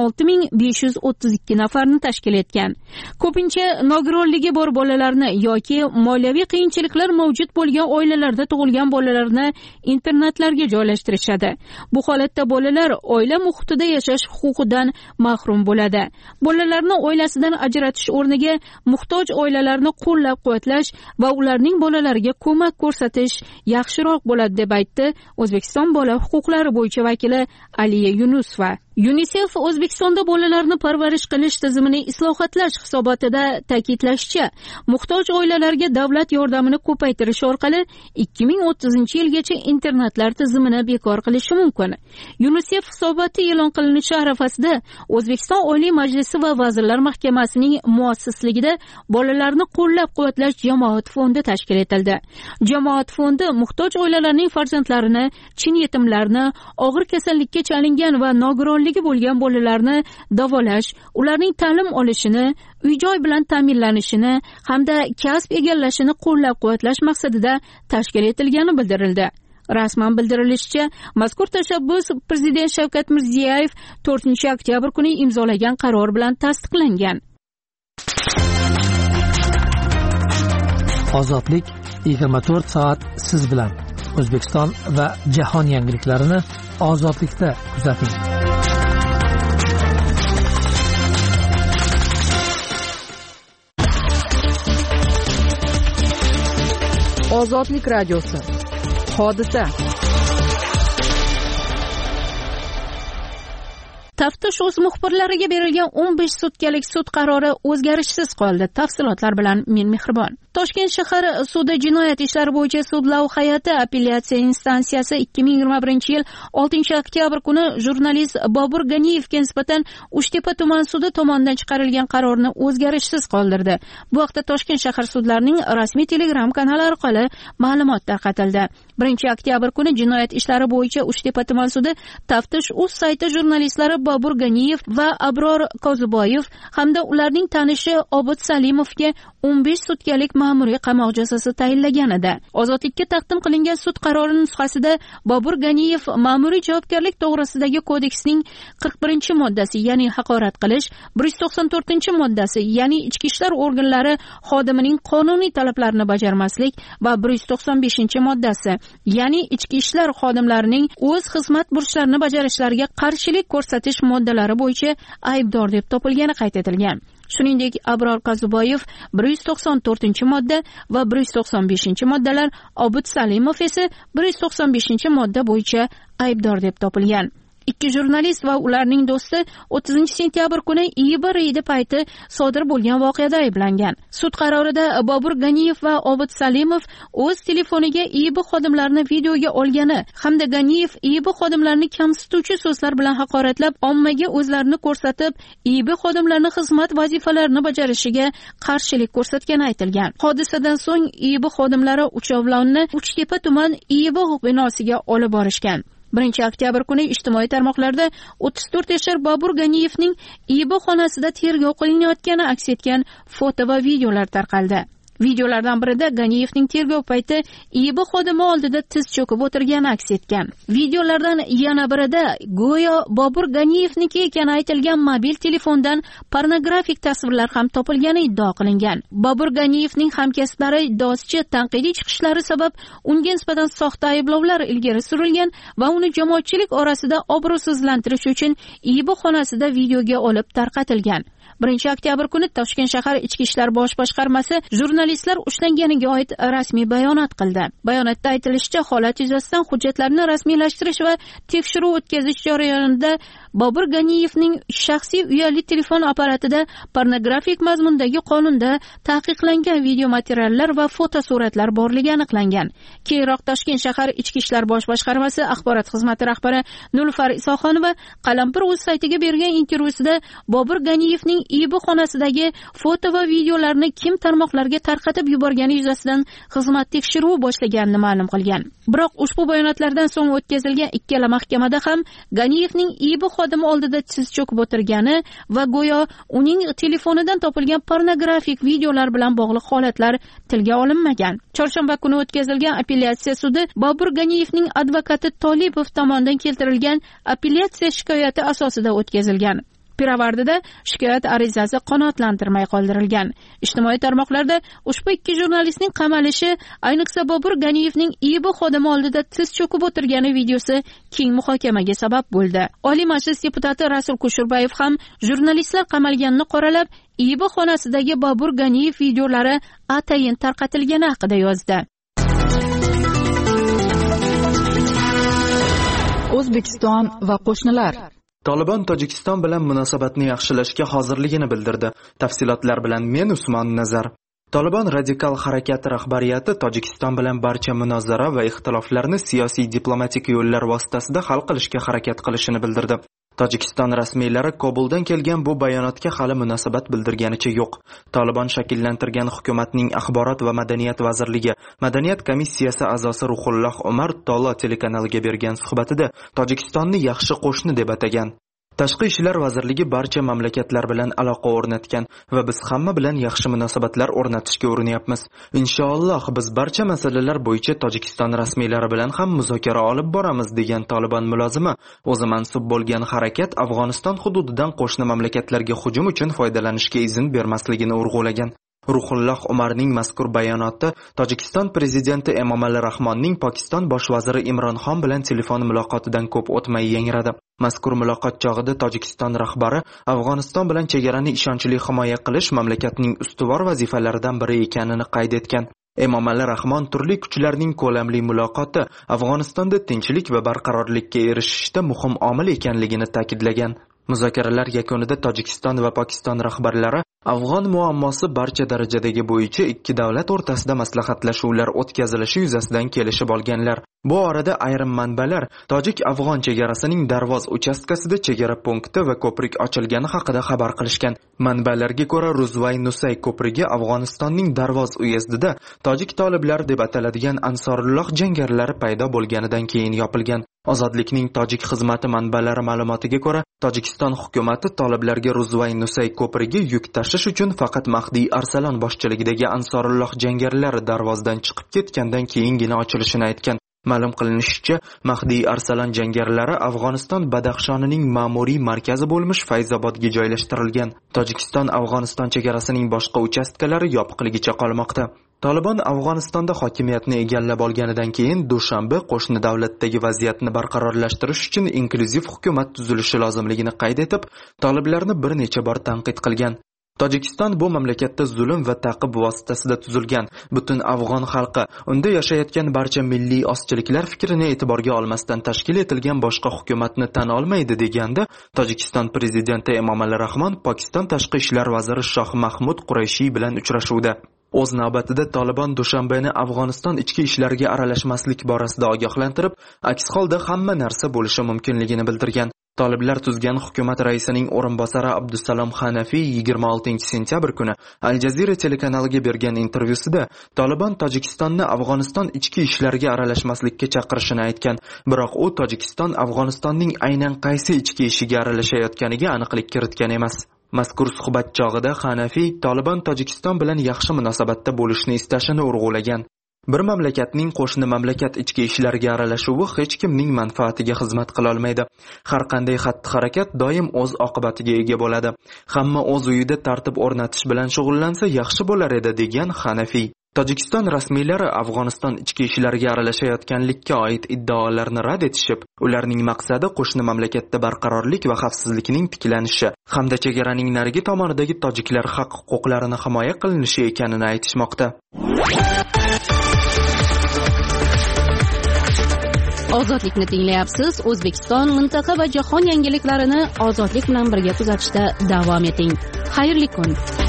26532 nafarni tashkil etgan. Ko'pincha nogironligi bor bolalarni yoki moliyaviy qiyinchiliklar mavjud bo'lgan oilalarda tug'ilgan bolalarni internatlarga joylashtirishadi. Bu holatda bolalar oila muhitida yashash huquqidan mahrum bo'ladi. Bolalarni oilasidan ajratish o'rniga muhtoj oilalarni qo'llab-quvvatlash va ularning bolalariga ko'mak ko'rsatish yaxshiroq bo'ladi deb aytdi O'zbekiston bola huquqlari bo'yicha vakili Aliya Yunusova. UNICEF O'zbekistonda bolalarni parvarish qilish tizimini islohotlash hisobotida ta'kidlashicha, muhtoj oilalarga davlat yordamini ko'paytirish orqali 2030-yilgacha internatlar tizimini bekor qilishi mumkin. UNICEF hisoboti e'lon qilinishi arafasida O'zbekiston Oliy Majlisi va Vazirlar Mahkamasining muassisligida bolalarni qo'llab-quvvatlash jamoat fondi tashkil etildi. Jamoat fondi muhtoj oilalarning farzandlarini, chin yetimlarni, og'ir kasallikka chalingan va nogiron bo'lgan bolalarni davolash, ularning ta'lim olishini, uy-joy bilan ta'minlanishini hamda kasb egallashini qo'llab-quvvatlash maqsadida tashkil etilgani bildirildi. Rasman bildirilishicha, mazkur tashabbus Prezident Shavkat Mirziyoyev 4-oktyabr kuni imzolagan qaror bilan tasdiqlangan. Ozodlik 24 soat siz bilan. O'zbekiston va jahon yangiliklarini ozodlikda kuzating. Ozodlik radiosi. Hodisa. Taftish o'z muxbirlariga berilgan 15 sutkalik sud qarori o'zgarishsiz qoldi. Tafsilotlar bilan men Mehribon. Toshkent shahar sudi jinoyat ishlari bo'yicha sudlov hay'ati apellyatsiya instansiyasi 2021-yil 6-oktyabr kuni jurnalist Bobur Ganiyevga nisbatan Uchtepa tuman sudi tomonidan chiqarilgan qarorni o'zgarishsiz qoldirdi. Bu haqda Toshkent shahar sudlarining rasmiy Telegram kanali orqali ma'lumot tarqatildi. 1-oktyabr kuni jinoyat ishlari bo'yicha Uchtepa tuman sudi taftish o'z sayti jurnalistlari Bobur Ganiyev va Abror Qoziboyev hamda ularning tanishi Obid Salimovga 15 sutkalik ma'muriy qamoq jazosi tayinlagan edi. Ozodlikka taqdim qilingan sud qarori nusxasida Bobur Ganiyev ma'muriy javobgarlik to'g'risidagi kodeksning 41-moddasi, ya'ni haqorat qilish, 194-moddasi, ya'ni ichki ishlar organlari xodimining qonuniy talablarini bajarmaslik va 195-moddasi, ya'ni ichki ishlar xodimlarining o'z xizmat burchlarini bajarishlariga qarshilik ko'rsatish moddalari bo'yicha aybdor deb topilgani qayd etilgan. Shuningdek, Abror Qoziboyev 194-modda va 195-moddalar, Obid Salimov esa 195-modda bo'yicha aybdor deb topilgan. Ikki jurnalist va ularning do'sti 30-sentyabr kuni IIB reydi payti sodir bo'lgan voqeada ayblangan. Sud qarorida Bobur Ganiyev va Obid Salimov o'z telefoniga IIB xodimlarini videoga olgani hamda Ganiyev IIB xodimlarini kamsituvchi so'zlar bilan haqoratlab, ommaga o'zlarini ko'rsatib, IIB xodimlarining xizmat vazifalarini bajarishiga qarshilik ko'rsatgani aytilgan. Hodisadan so'ng IIB xodimlari uchovlonni Uchtepa tuman IIB binosiga olib borishgan. 1-oktyabr kuni ijtimoiy tarmoqlarda 34 yashar Bobur Ganiyevning IIB xonasida tergov qilinayotgani aks etgan foto va videolar tarqaldi. Videolardan birida Ganiyevning tergov payti IIB xodimi oldida tiz cho'kib o'tirgani aks etgan. Videolardan yana birida go'yo Bobur Ganiyevniki ekani aytilgan mobil telefondan pornografik tasvirlar ham topilgani iddao qilingan. Bobur Ganiyevning hamkasblari iddaosicha tanqidiy chiqishlari sabab unga nisbatan soxta ayblovlar ilgari surilgan va uni jamoatchilik orasida obro'sizlantirish uchun IIB xonasida videoga olib tarqatilgan. 1-oktyabr kuni Toshkent shahar Ichki ishlar bosh boshqarmasi jurnalistlar ushlanganiga oid rasmiy bayonot qildi. Bayonotda aytilishicha, holat yuzasidan hujjatlarni rasmiylashtirish va tekshiruv o'tkazish jarayonida Bobur Ganiyevning shaxsiy uyali telefon apparatida pornografik mazmundagi qonunda taqiqlangan video materiallar va fotosuratlar borligi aniqlangan. Keyinroq Toshkent shahar Ichki ishlar bosh boshqarmasi axborot xizmati rahbari Nilufar Isoxonova Qalampir o'z saytiga bergan intervyusida Bobur Ganiyevning IIB xonasidagi foto va videolarni kim tarmoqlarga tarqatib yuborgani yuzasidan xizmat tekshiruvi boshlaganini ma'lum qilgan. Biroq ushbu bayonotlardan so'ng o'tkazilgan ikkala mahkamada ham Ganiyevning IIB xodimi oldida tiz cho'kib o'tirgani va go'yo uning telefonidan topilgan pornografik videolar bilan bog'liq holatlar tilga olinmagan. Chorshanba kuni o'tkazilgan apellyatsiya sudi Bobur Ganiyevning advokati Tolipov tomonidan keltirilgan apellyatsiya shikoyati asosida o'tkazilgan. Piravardida shikoyat arizasi qanoatlantirmay qoldirilgan. Ijtimoiy tarmoqlarda ushbu ikki jurnalistning qamalishi, ayniqsa Bobur Ganiyevning IIB xodimi oldida tiz cho'kib o'tirgani videosi keng muhokamaga sabab bo'ldi. Oliy Majlis deputati Rasul Kushurbayev ham jurnalistlar qamalganini qoralab, IIB xonasidagi Bobur Ganiyev videolari atayin tarqatilgani haqida yozdi. O'zbekiston va qo'shnilar. Tolibon Tojikiston bilan munosabatni yaxshilashga hozirligini bildirdi. Tafsilotlar bilan men Usmon Nazar. Tolibon radikal harakati rahbariyati Tojikiston bilan barcha munozara va ixtiloflarni siyosiy diplomatik yo'llar vositasida hal qilishga harakat qilishini bildirdi. Tojikiston rasmiylari Kobuldan kelgan bu bayonotga hali munosabat bildirganicha yo'q. Tolibon shakllantirgan hukumatning axborot va madaniyat vazirligi madaniyat komissiyasi a'zosi Ruhulloh Umar Tolo telekanaliga bergan suhbatida Tojikistonni yaxshi qo'shni deb atagan. Tashqi ishlar vazirligi barcha mamlakatlar bilan aloqa o'rnatgan va biz hamma bilan yaxshi munosabatlar o'rnatishga urinyapmiz. Inshaalloh biz barcha masalalar bo'yicha Tojikiston rasmiylari bilan ham muzokara olib boramiz degan Tolibon mulozimi o'zi mansub bo'lgan harakat Afg'oniston hududidan qo'shni mamlakatlarga hujum uchun foydalanishga izn bermasligini urg'ulagan. Ruhulloh Umarning mazkur bayonoti Tojikiston prezidenti Emomali Rahmonning Pokiston bosh vaziri Imron Xon bilan telefon muloqotidan ko'p o'tmay yangradi. Mazkur muloqot chog'ida Tojikiston rahbari Afg'oniston bilan chegarani ishonchli himoya qilish mamlakatning ustuvor vazifalaridan biri ekanini qayd etgan. Emomali Rahmon turli kuchlarning ko'lamli muloqoti Afg'onistonda tinchlik va barqarorlikka erishishda muhim omil ekanligini ta'kidlagan. Muzokaralar yakunida Tojikiston va Pokiston rahbarlari Afg'on muammosi barcha darajadagi bo'yicha ikki davlat o'rtasida maslahatlashuvlar o'tkazilishi yuzasidan kelishib olganlar. Bu orada ayrim manbalar Tojik-Afg'on chegarasining Darvoz uchastkasida chegara punkti va ko'prik ochilgani haqida xabar qilishgan. Manbalarga ko'ra, Ruzvay-Nusay ko'prigi Afg'onistonning Darvoz uyezdida tojik toliblar deb ataladigan Ansorulloh jangarilari paydo bo'lganidan keyin yopilgan. Ozodlikning tojik xizmati manbalari ma'lumotiga ko'ra, Tojikiston hukumati toliblarga Ruzvay-Nusay ko'prigi yuk tashish uchun faqat Mahdiy Arsalon boshchiligidagi Ansorulloh jangarilari Darvozdan chiqib ketgandan keyingina ochilishini aytgan. Ma'lum qilinishicha, Mahdiy Arsalon jangarilari Afg'oniston Badaxshonining ma'muriy markazi bo'lmish Fayzobodga joylashtirilgan. Tojikiston Afg'oniston chegarasining boshqa uchastkalari yopiqligicha qolmoqda. Tolibon Afg'onistonda hokimiyatni egallab olganidan keyin Dushanbe qo'shni davlatdagi vaziyatni barqarorlashtirish uchun inklyuziv hukumat tuzilishi lozimligini qayd etib, toliblarni bir necha bor tanqid qilgan. Tojikiston bu mamlakatda zulm va ta'qib vositasida tuzilgan. Butun afg'on xalqi, unda yashayotgan barcha milliy ozchiliklar fikrini e'tiborga olmasdan tashkil etilgan boshqa hukumatni tan olmaydi deganda, Tojikiston prezidenti Emomali Rahmon Pokiston tashqi ishlar vaziri Shoh Mahmud Qurayshiy bilan uchrashuvda o'z navbatida Tolibon Dushanbeni Afg'oniston ichki ishlariga aralashmaslik borasida ogohlantirib, aks holda hamma narsa bo'lishi mumkinligini bildirgan. Toliblar tuzgan hukumat raisining o'rinbosari Abdusalom Hanafiy 26-sentyabr kuni Al Jazeera telekanaliga bergan intervyusida Tolibon Tojikistonni Afg'oniston ichki ishlariga aralashmaslikka chaqirishini aytgan, biroq u Tojikiston Afg'onistonning aynan qaysi ichki ishiga aralashayotganiga aniqlik kiritgan emas. Mazkur suhbat chog'ida Hanafiy Tolibon Tojikiston bilan yaxshi munosabatda bo'lishni istashini urg'ulagan. Bir mamlakatning qo'shni mamlakat ichki ishlariga aralashuvi hech kimning manfaatiga xizmat qila olmaydi. Har qanday xatti-harakat doim o'z oqibatiga ega bo'ladi. Hamma o'z uyida tartib o'rnatish bilan shug'ullansa yaxshi bo'lar edi, degan Hanafiy. Tojikiston rasmiylari Afg'oniston ichki ishlariga aralashayotganlikka oid iddaolarni rad etishib, ularning maqsadi qo'shni mamlakatda barqarorlik va xavfsizlikning tiklanishi hamda chegaraning narigi tomonidagi tojiklar haq-huquqlarini himoya qilinishi ekanini aytishmoqda. Ozodlikni tinglayapsiz. O'zbekiston, mintaqa va jahon yangiliklarini ozodlik bilan birga kuzatishda davom eting. Xayrli kun.